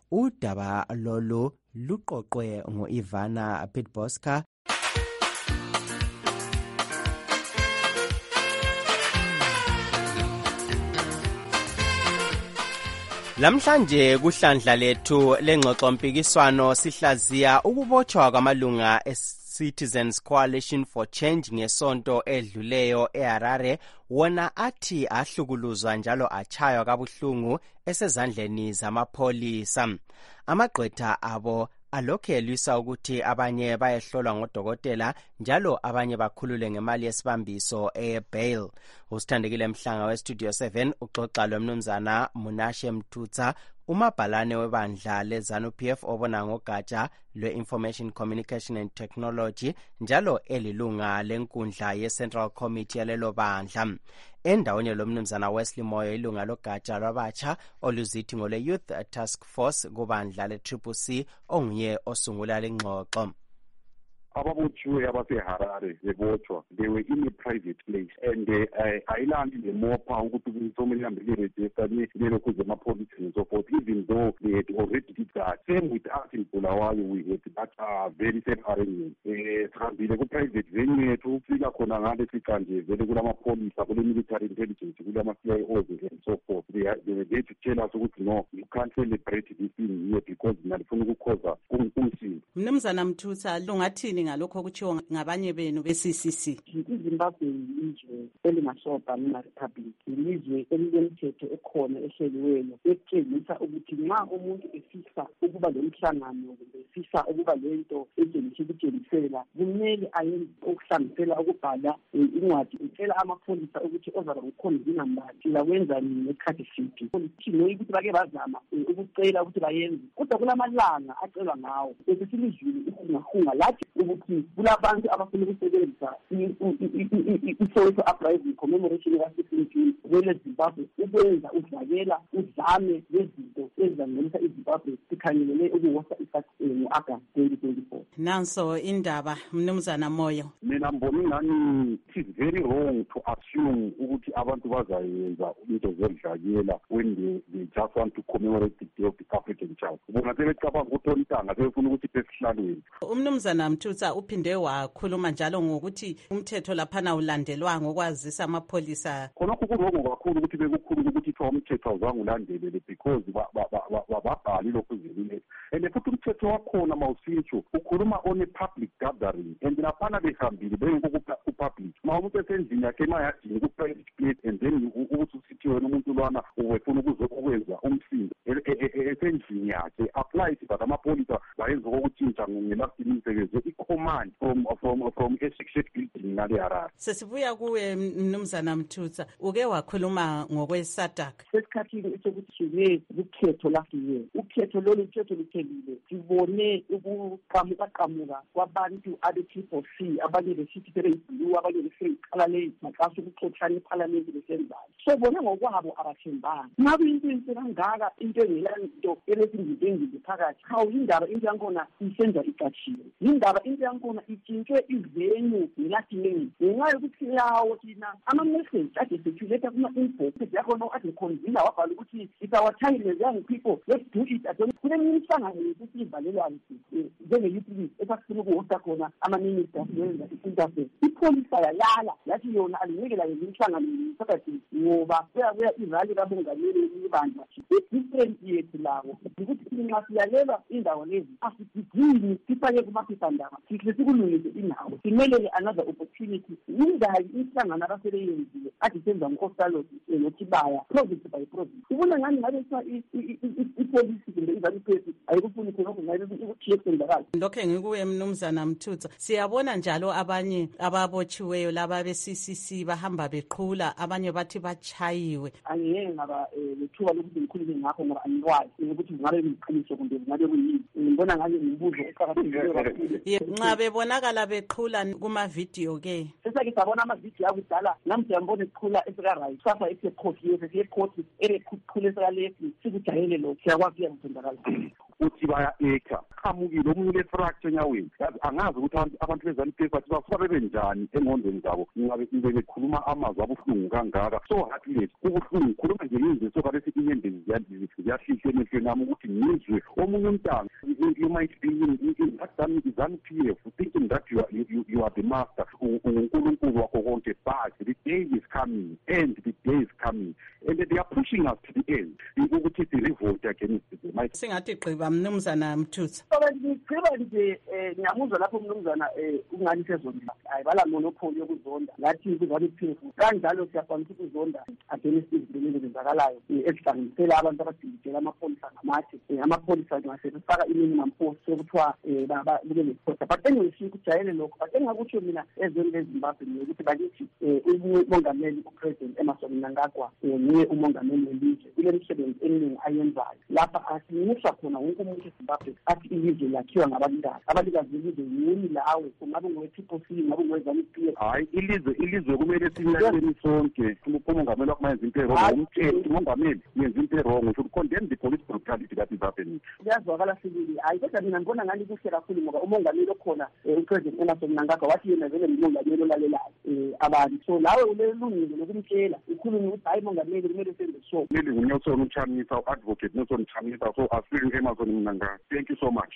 Udaba lolu luqoqwe ngo-Ivana Pitboska. Lamhlanje kuhlandla lethu lengxoxo mpikiswano sihlaziya ukubotshwa kwamalunga Citizens Coalition for Change ngesonto edluleyo eHarare, wona athi ahlukuluzwa njalo achaywa kabuhlungu esezandleni zamapholisa. Amagqwetha abo alokhe elwisa ukuthi abanye bayehlolwa ngodokotela njalo abanye bakhulule ngemali yesibambiso e-bail. Usithandekile Mhlanga we-Studio 7 uxoxa lomnumzana Munashe Mthutsa, umabhalane webandla leZANU-PF obona ngogatsha lwe-Information Communication and Technology njalo elilunga lenkundla ye-Central Committee yalelo bandla. Endawonye lomnumzana Wesley Moyo ilunga logatsha lwabatsha oluzithi ngole-Youth Task Force kubandla le-CCC onguye osungula lengxoxo.
Ababotshiwe abaseHarare bebotshwa, they were in a private place and ayilani lemopha ukuthi kumele hambe register nelokhu zamapolice and so forth, even though they had already did that. Same with us in Bulawayo, we had that very same arrangement. Sihambile ku-private venue yethu, fika khona ngale sikanje vele kulamapolisa, kule-military intelligence, kulama-CIOs and so forth. They were there to tell us ukuthi no, you can't celebrate this thing here because nalifuna ukukhoza umsindo.
Mnumzana Mthutsa, lungathini ukuthini ngalokho okutshiwo ngabanye benu be-CCC?
iZimbabwe yilizwe elingasobha njengarepublic, yilizwe elilemthetho ekhona ehleliweyo etshengisa ukuthi nxa umuntu efisa ukuba lomhlangano kumbe efisa ukuba lento etshengisa kumele ayenze okuhlanganisela ukubhala incwadi utshela amapholisa ukuthi ozaba ngukhonzina mbali sizakwenza nini nekhadi fiti ukuthi bake bazama ukucela ukuthi bayenze, kodwa kulamalanga acelwa ngawo esesilizwini ihungahunga lathi ukuthi kulabantu abafuna ukusebenzisa i-social uprising commemoration ka-16 kwele Zimbabwe ukwenza udlakela udlame lezinto ezizangenisa iZimbabwe sikhangelele ukuhosta ngo-August 2024.
Nanso indaba Mnumzana Moyo.
Mina mbona ingani it is very wrong to assume ukuthi abantu bazayenza into zedlakela when they just want to commemorate the day of the African child. Bona sebecabanga ukuthi ontanga sebefuna ukuthi besihlalweni.
Umnumzana Mthutsa uphinde wakhuluma njalo ngokuthi umthetho laphana ulandelwa ngokwazisa amapholisa.
Khonokho kurongo kakhulu ukuthi bekukhulu ukuthi umthetho awuzange ulandelele because babhali lokhu zilile. And futhi umthetho wakhona mawusitsho ukhuluma on a public gathering and laphana behambile bengekho ku-public. Ma umuntu esendlini yakhe mayadini ku-private place and then ususithi wena umuntu lwana ufuna ukwenza umsindo esendlini yakhe apply but amapholisa bayenza kokutshintsha ngelast imisebenzi i-command from a building ngale Harare.
Sesibuya kuwe Mnumzana Mthutsa, uke wakhuluma ngokweSADC.
Sesikhathini esokuthi ukhetho lafiye ukhetho lolu ukhetho luthelile sibone ukuqamuka kwabantu abe-triple C abanye besithi sebeyiblue abanye beseyiqala le maqaso ukuxoxana eParliament besenzana so bona ngokwabo abathembani ngabe into kangaka into engelanto elesindizengile phakathi hawu indaba into yankona isenza icatshiwe indaba into yankona itshintshwe ivenue ngelatineni ngenxa yokuthi lawo thina ama-message ade sethuletha kuma-inbox yakhona ade khonzila wabhala ukuthi it's our time as young people, let's do it. Kuneminye imihlangano yokuthi ivalelwane njenge-youth esasifuna ukuhosta khona ama-ministers wenza i-interface. Ipholisa yalala yathi yona alinike layo imihlangano phakathi ngoba kuya irali kabongameli ibandla. I-different yethu lawo ukuthi nxa siyalela indawo lezi asigidini sifake kumaphephandaba sihle sikulungise indawo simelele another opportunity. Indayi imihlangano abasebeyenzile ade senza ngo-Ostalo noThibaya province by province. Ubona ngani ngabe ipolisi kumbe izaliphethi ayikufuni khonokho ngabe ukuthi yesenzakala.
Lokho ngikuye Mnumzana Mthutsa, siyabona njalo abanye ababotshiweyo laba be-CCC bahamba beqhula, abanye bathi bachayiwe.
Angiyeke ngaba lethuba lokuthi ngikhulume ngakho ngoba angikwazi ukuthi ngabe ngiqiniso kumbe ngabe kuyini. Ngibona ngabe ngibuzo eqhakathekile kakhulu.
Nxa bebonakala beqhula kuma-video ke
sesake sabona ama-video akudala namhlanje ngibona eqhula eseka-right sasa esekhofi yesekhofi eqhula eseka-left sikujayele lokho siyakwazi kuyakuzenzakala uthi baya-ekha qhamukile omunye le-fracture enyaweni angazi ukuthi abantu bezaniphethi bathi basuka bebe njani engqondweni zabo ngabe bekhuluma amazwi abuhlungu kangaka so heartless ubuhlungu khuluma nje ngizwe soka besithi inyembezi ziyahlihle emehlweni ami ukuthi ngizwe omunye umntanga you might be in that ZANU-PF thinking that you are the master uNkulunkulu wakho konke but the day is coming and the day is coming and they are pushing us to the end ukuthi revolt against them.
Singathi gqiba Mnumzana Mthutsa.
Ngigqiba nje ngiyamuzwa lapho Mnumzana ungani sezonda ayibala monopoly yokuzonda ngathi kuZANU-PF kanjalo siyakwanisa ukuzonda against izinto ezenzakalayo ezihlanganisela abantu abadingela amapholisa ngamathi amapholisa ngasebefaka i-minimum force sokuthiwa kube nesikhoda but engiyishiya ukujayele lokho but engakutsho mina ezweni leZimbabwe ukuthi bakithi umongameli upresident Emmerson Mnangagwa nguye umongameli welizwe kule misebenzi eminingi ayenzayo lapha asinyusha khona wonke umuntu eZimbabwe athi ilizwe lakhiwa ngabalikazi belizwe yini lawe kungabe ngowe-triple C ngabe ngowe-ZANU-PF hayi ilizwe kumele sinyakeni sonke umongameli wakumayenza into erongo umthetho umongameli yenza into erongo should condemn the police brutality that is happening. Kuyazwakala sibili hayi kodwa mina ngibona ngani kuhle kakhulu ngoba umongameli okhona upresident Emmerson Mnangagwa wathi yena vele ngumongameli olalelayo abantu so lawe ulelungile lokumtshela ukhulume ukuthi hayi mongameli kumele senze so. Kumele nguNelson Mchamisa u-advocate Nelson Mchamisa so asifiwe Emmerson Mnangagwa. Thank you so much.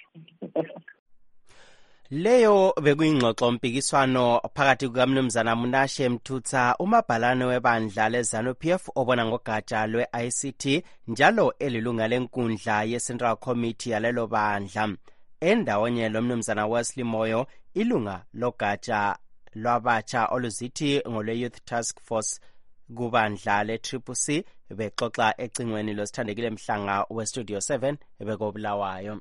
Leyo bekuyingxoxo mpikiswano phakathi kukaMnumzana Munashe Mthutsa, umabhalane webandla leZANU-PF obona ngogatsha lwe-ICT njalo elilunga lenkundla ye-Central Committee yalelo bandla. Endawonye lo Mnumzana Wesley Moyo, ilunga logatsha lwabatsha oluzithi ngolwe-Youth Task Force kubandla le-CCC bexoxa ecingweni losithandekile Mhlanga we-Studio 7 bekobulawayo.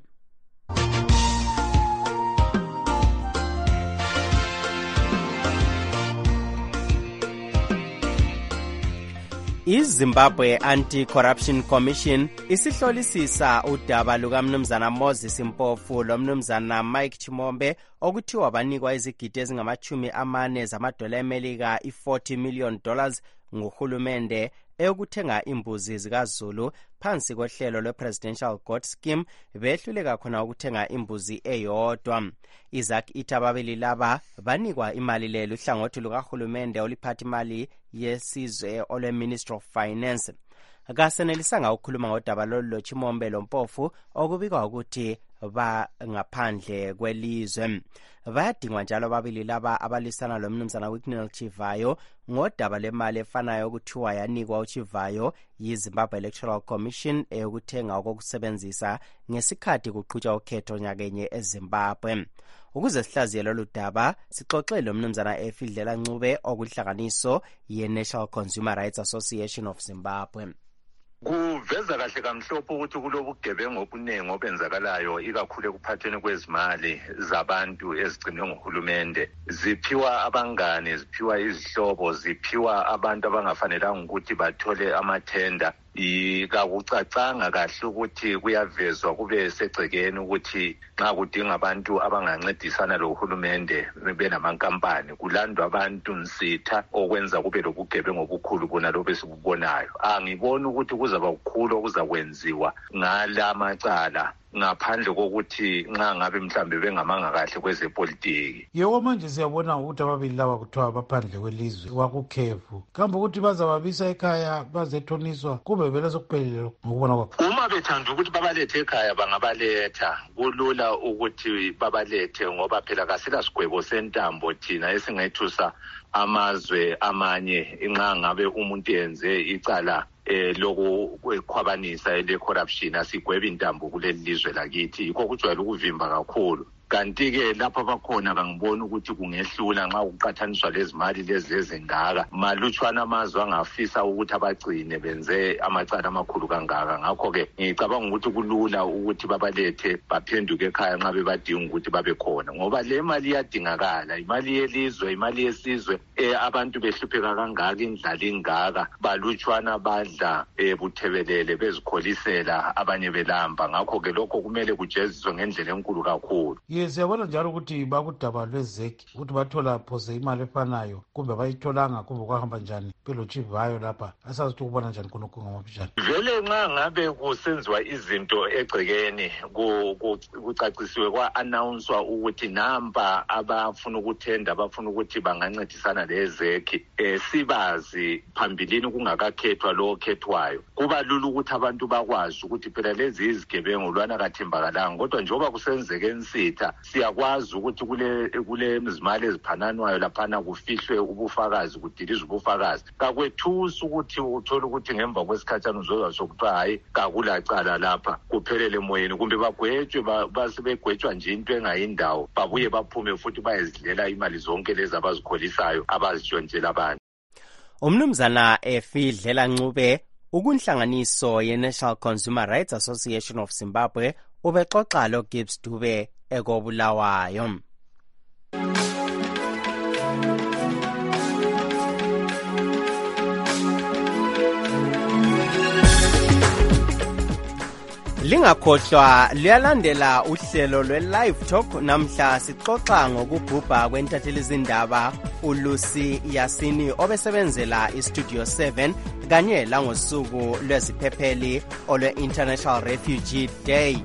iZimbabwe Anti-Corruption Commission isihlolisisa udaba lukaMnumzana Moses Mpofu loMnumzana Mike Chimombe okuthiwa banikwa izigidi ezingama-40 zamadola eMelika $40 million nguhulumende eyokuthenga imbuzi zikaZulu phansi kohlelo lwe-Presidential Goat Scheme behluleka khona ukuthenga imbuzi eyodwa. Isaac Itababili laba banikwa imali lelu hlangothi lukahulumende oliphatha imali yesizwe olwe-Ministry of Finance. Akasenelisanga ukukhuluma ngodaba lolu loChimombe loMpofu okubikwa ukuthi bangaphandle kwelizwe. Bayadingwa njalo babili laba abalisana loMnumzana Wicknell Chivayo ngodaba lemali efanayo okuthiwa yanikwa uChivayo yiZimbabwe Electoral Commission eyokuthenga okokusebenzisa ngesikhathi kuqhutshwa ukhetho nyakenye eZimbabwe. Ukuze sihlaziye lolu daba sixoxe loMnumzana Efidlela Ncube okuhlanganiso ye-National Consumer Rights Association of Zimbabwe.
Kuveza kahle kamhlophe ukuthi kulobugebengu obuningi obenzakalayo ikakhulu ekuphatheni kwezimali zabantu ezigcinwe nguhulumende. Ziphiwa abangane, ziphiwa izihlobo, ziphiwa abantu abangafanelanga ukuthi bathole amathenda. Kakucacanga kahle ukuthi kuyavezwa kube segcekeni ukuthi nxa kudinga abantu abangancedisana lohulumende benamankampani kulandwa abantu nsitha okwenza kube lobugebengu obukhulu bona lobe sikubonayo. Angiboni ukuthi kuzaba kukhulu okuzakwenziwa ngala macala ngaphandle kokuthi nxa ngabe mhlambe bengamanga kahle kwezepolitiki.
Yebo manje siyabona ukuthi ababili laba kuthiwa baphandle kwelizwe wakukhevu. Kambe ukuthi bazababisa ekhaya bazethoniswa kube vele sokuphelele ngokubona kwakho.
Uma bethanda ukuthi babalethe ekhaya bangabaletha. Kulula ukuthi babalethe ngoba phela kasila sigwebo sentambo thina esingayithusa amazwe amanye nxa ngabe umuntu yenze icala lokukhwabanisa ele-corruption asigweba intambo kuleli lizwe lakithi. Yikho kujwayele ukuvimba kakhulu. Kanti-ke lapho bakhona bangibona ukuthi kungehlula nxa kuqathaniswa lezi mali lezi ezingaka. Malutshwana amazwe angafisa ukuthi abagcine benze amacala amakhulu kangaka. Ngakho-ke ngicabanga ukuthi kulula ukuthi babalethe baphenduke ekhaya nxa bebadinga ukuthi babe khona. Ngoba le mali iyadingakala, imali yelizwe, imali yesizwe, abantu behlupheka kangaka, indlala ingaka, balutshwana badla buthebelele bezikholisela abanye belamba. Ngakho-ke lokho kumele kujeziswe ngendlela enkulu kakhulu.
Siyabona njalo ukuthi bakudaba lwezeki ukuthi bathola phose imali efanayo kumbe bayitholanga kumbe kwahamba njani beloChivayo lapha asazi ukuthi ukubona njani khonokho ngamaphi.
Vele nxa ngabe kusenziwa izinto egcekeni kucacisiwe kwa-announcwa ukuthi namba abafuna ukuthenda abafuna ukuthi bangancedisana lezeki sibazi phambilini kungakakhethwa lo okhethwayo. Kuba lula ukuthi abantu bakwazi ukuthi phela lezi izigebengu lwana kathembakalanga kodwa njengoba kusenzeke ensitha siyakwazi ukuthi kule mizimali eziphananwayo laphana kufihlwe ubufakazi kudilizwe ubufakazi. Kakwethusi ukuthi uthole ukuthi ngemva kwesikhathana uzozwa sokuthiwa hayi kakulacala lapha kuphelele emoyeni kumbe bagwetshwe basebegwetshwa nje into engayindawo babuye baphume futhi bayezidlela imali zonke lezi abazikholisayo abazitshontshela abantu.
Umnumzana Efidlela Ncube ukunhlanganiso ye-National Consumer Rights Association of Zimbabwe ubexoxa lo Gibbs Dube ekobulawayo. Lingakhohlwa liyalandela uhlelo lwe-Live Talk. Namhla sixoxa ngokubhubha kwentatheli izindaba uLucy Yasini obesebenzela iStudio 7 kanye langosuku lweziphepheli olwe-International Refugee Day.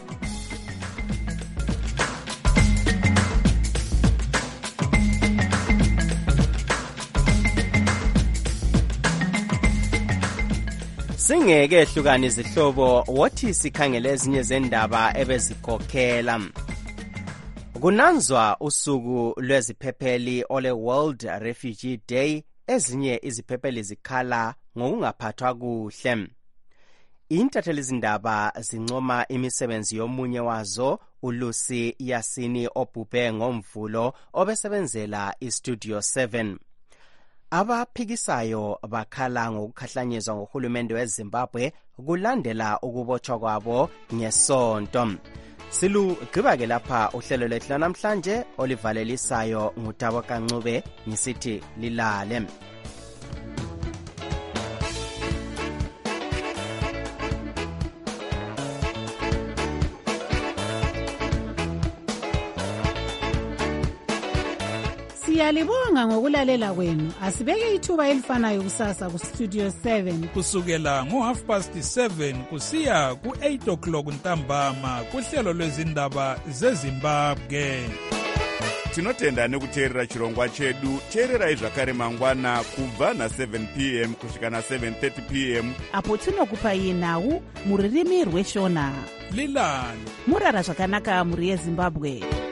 Singeke ehlukana izihlobo wothi sikhangele ezinye zendaba ebezikhokhela. Kunanzwa usuku lweziphepheli ole World Refugee Day, ezinye iziphepheli zikhala ngokungaphathwa kuhle. Intatheli izindaba zincoma imisebenzi yomunye wazo uLucy Yasini obhubhe ngomvulo obesebenzela iStudio 7. Abaphikisayo bakhala ngokukhahlanyezwa ngohulumende weZimbabwe kulandela ukubotshwa kwabo ngesonto. Silugqiba-ke lapha uhlelo lwethu namhlanje olivalelisayo nguTabo Kancube ngisithi lilale.
Siyalibonga ngokulalela kwenu. Asibeke ithuba elifanayo kusasa kuStudio 7
kusukela ngo7:30 kusiya ku8 o'clock ntambama kuhlelo lwezindaba zeZimbabwe.
Tinotenda nekuteerera chirongwa chedu. Teererai zvakare mangwana kubva na7 p.m. kusvika na7:30 p.m.
apo tinokupai nhau muririmi rweshona.
Lilani
murara zvakanaka muri yeZimbabwe.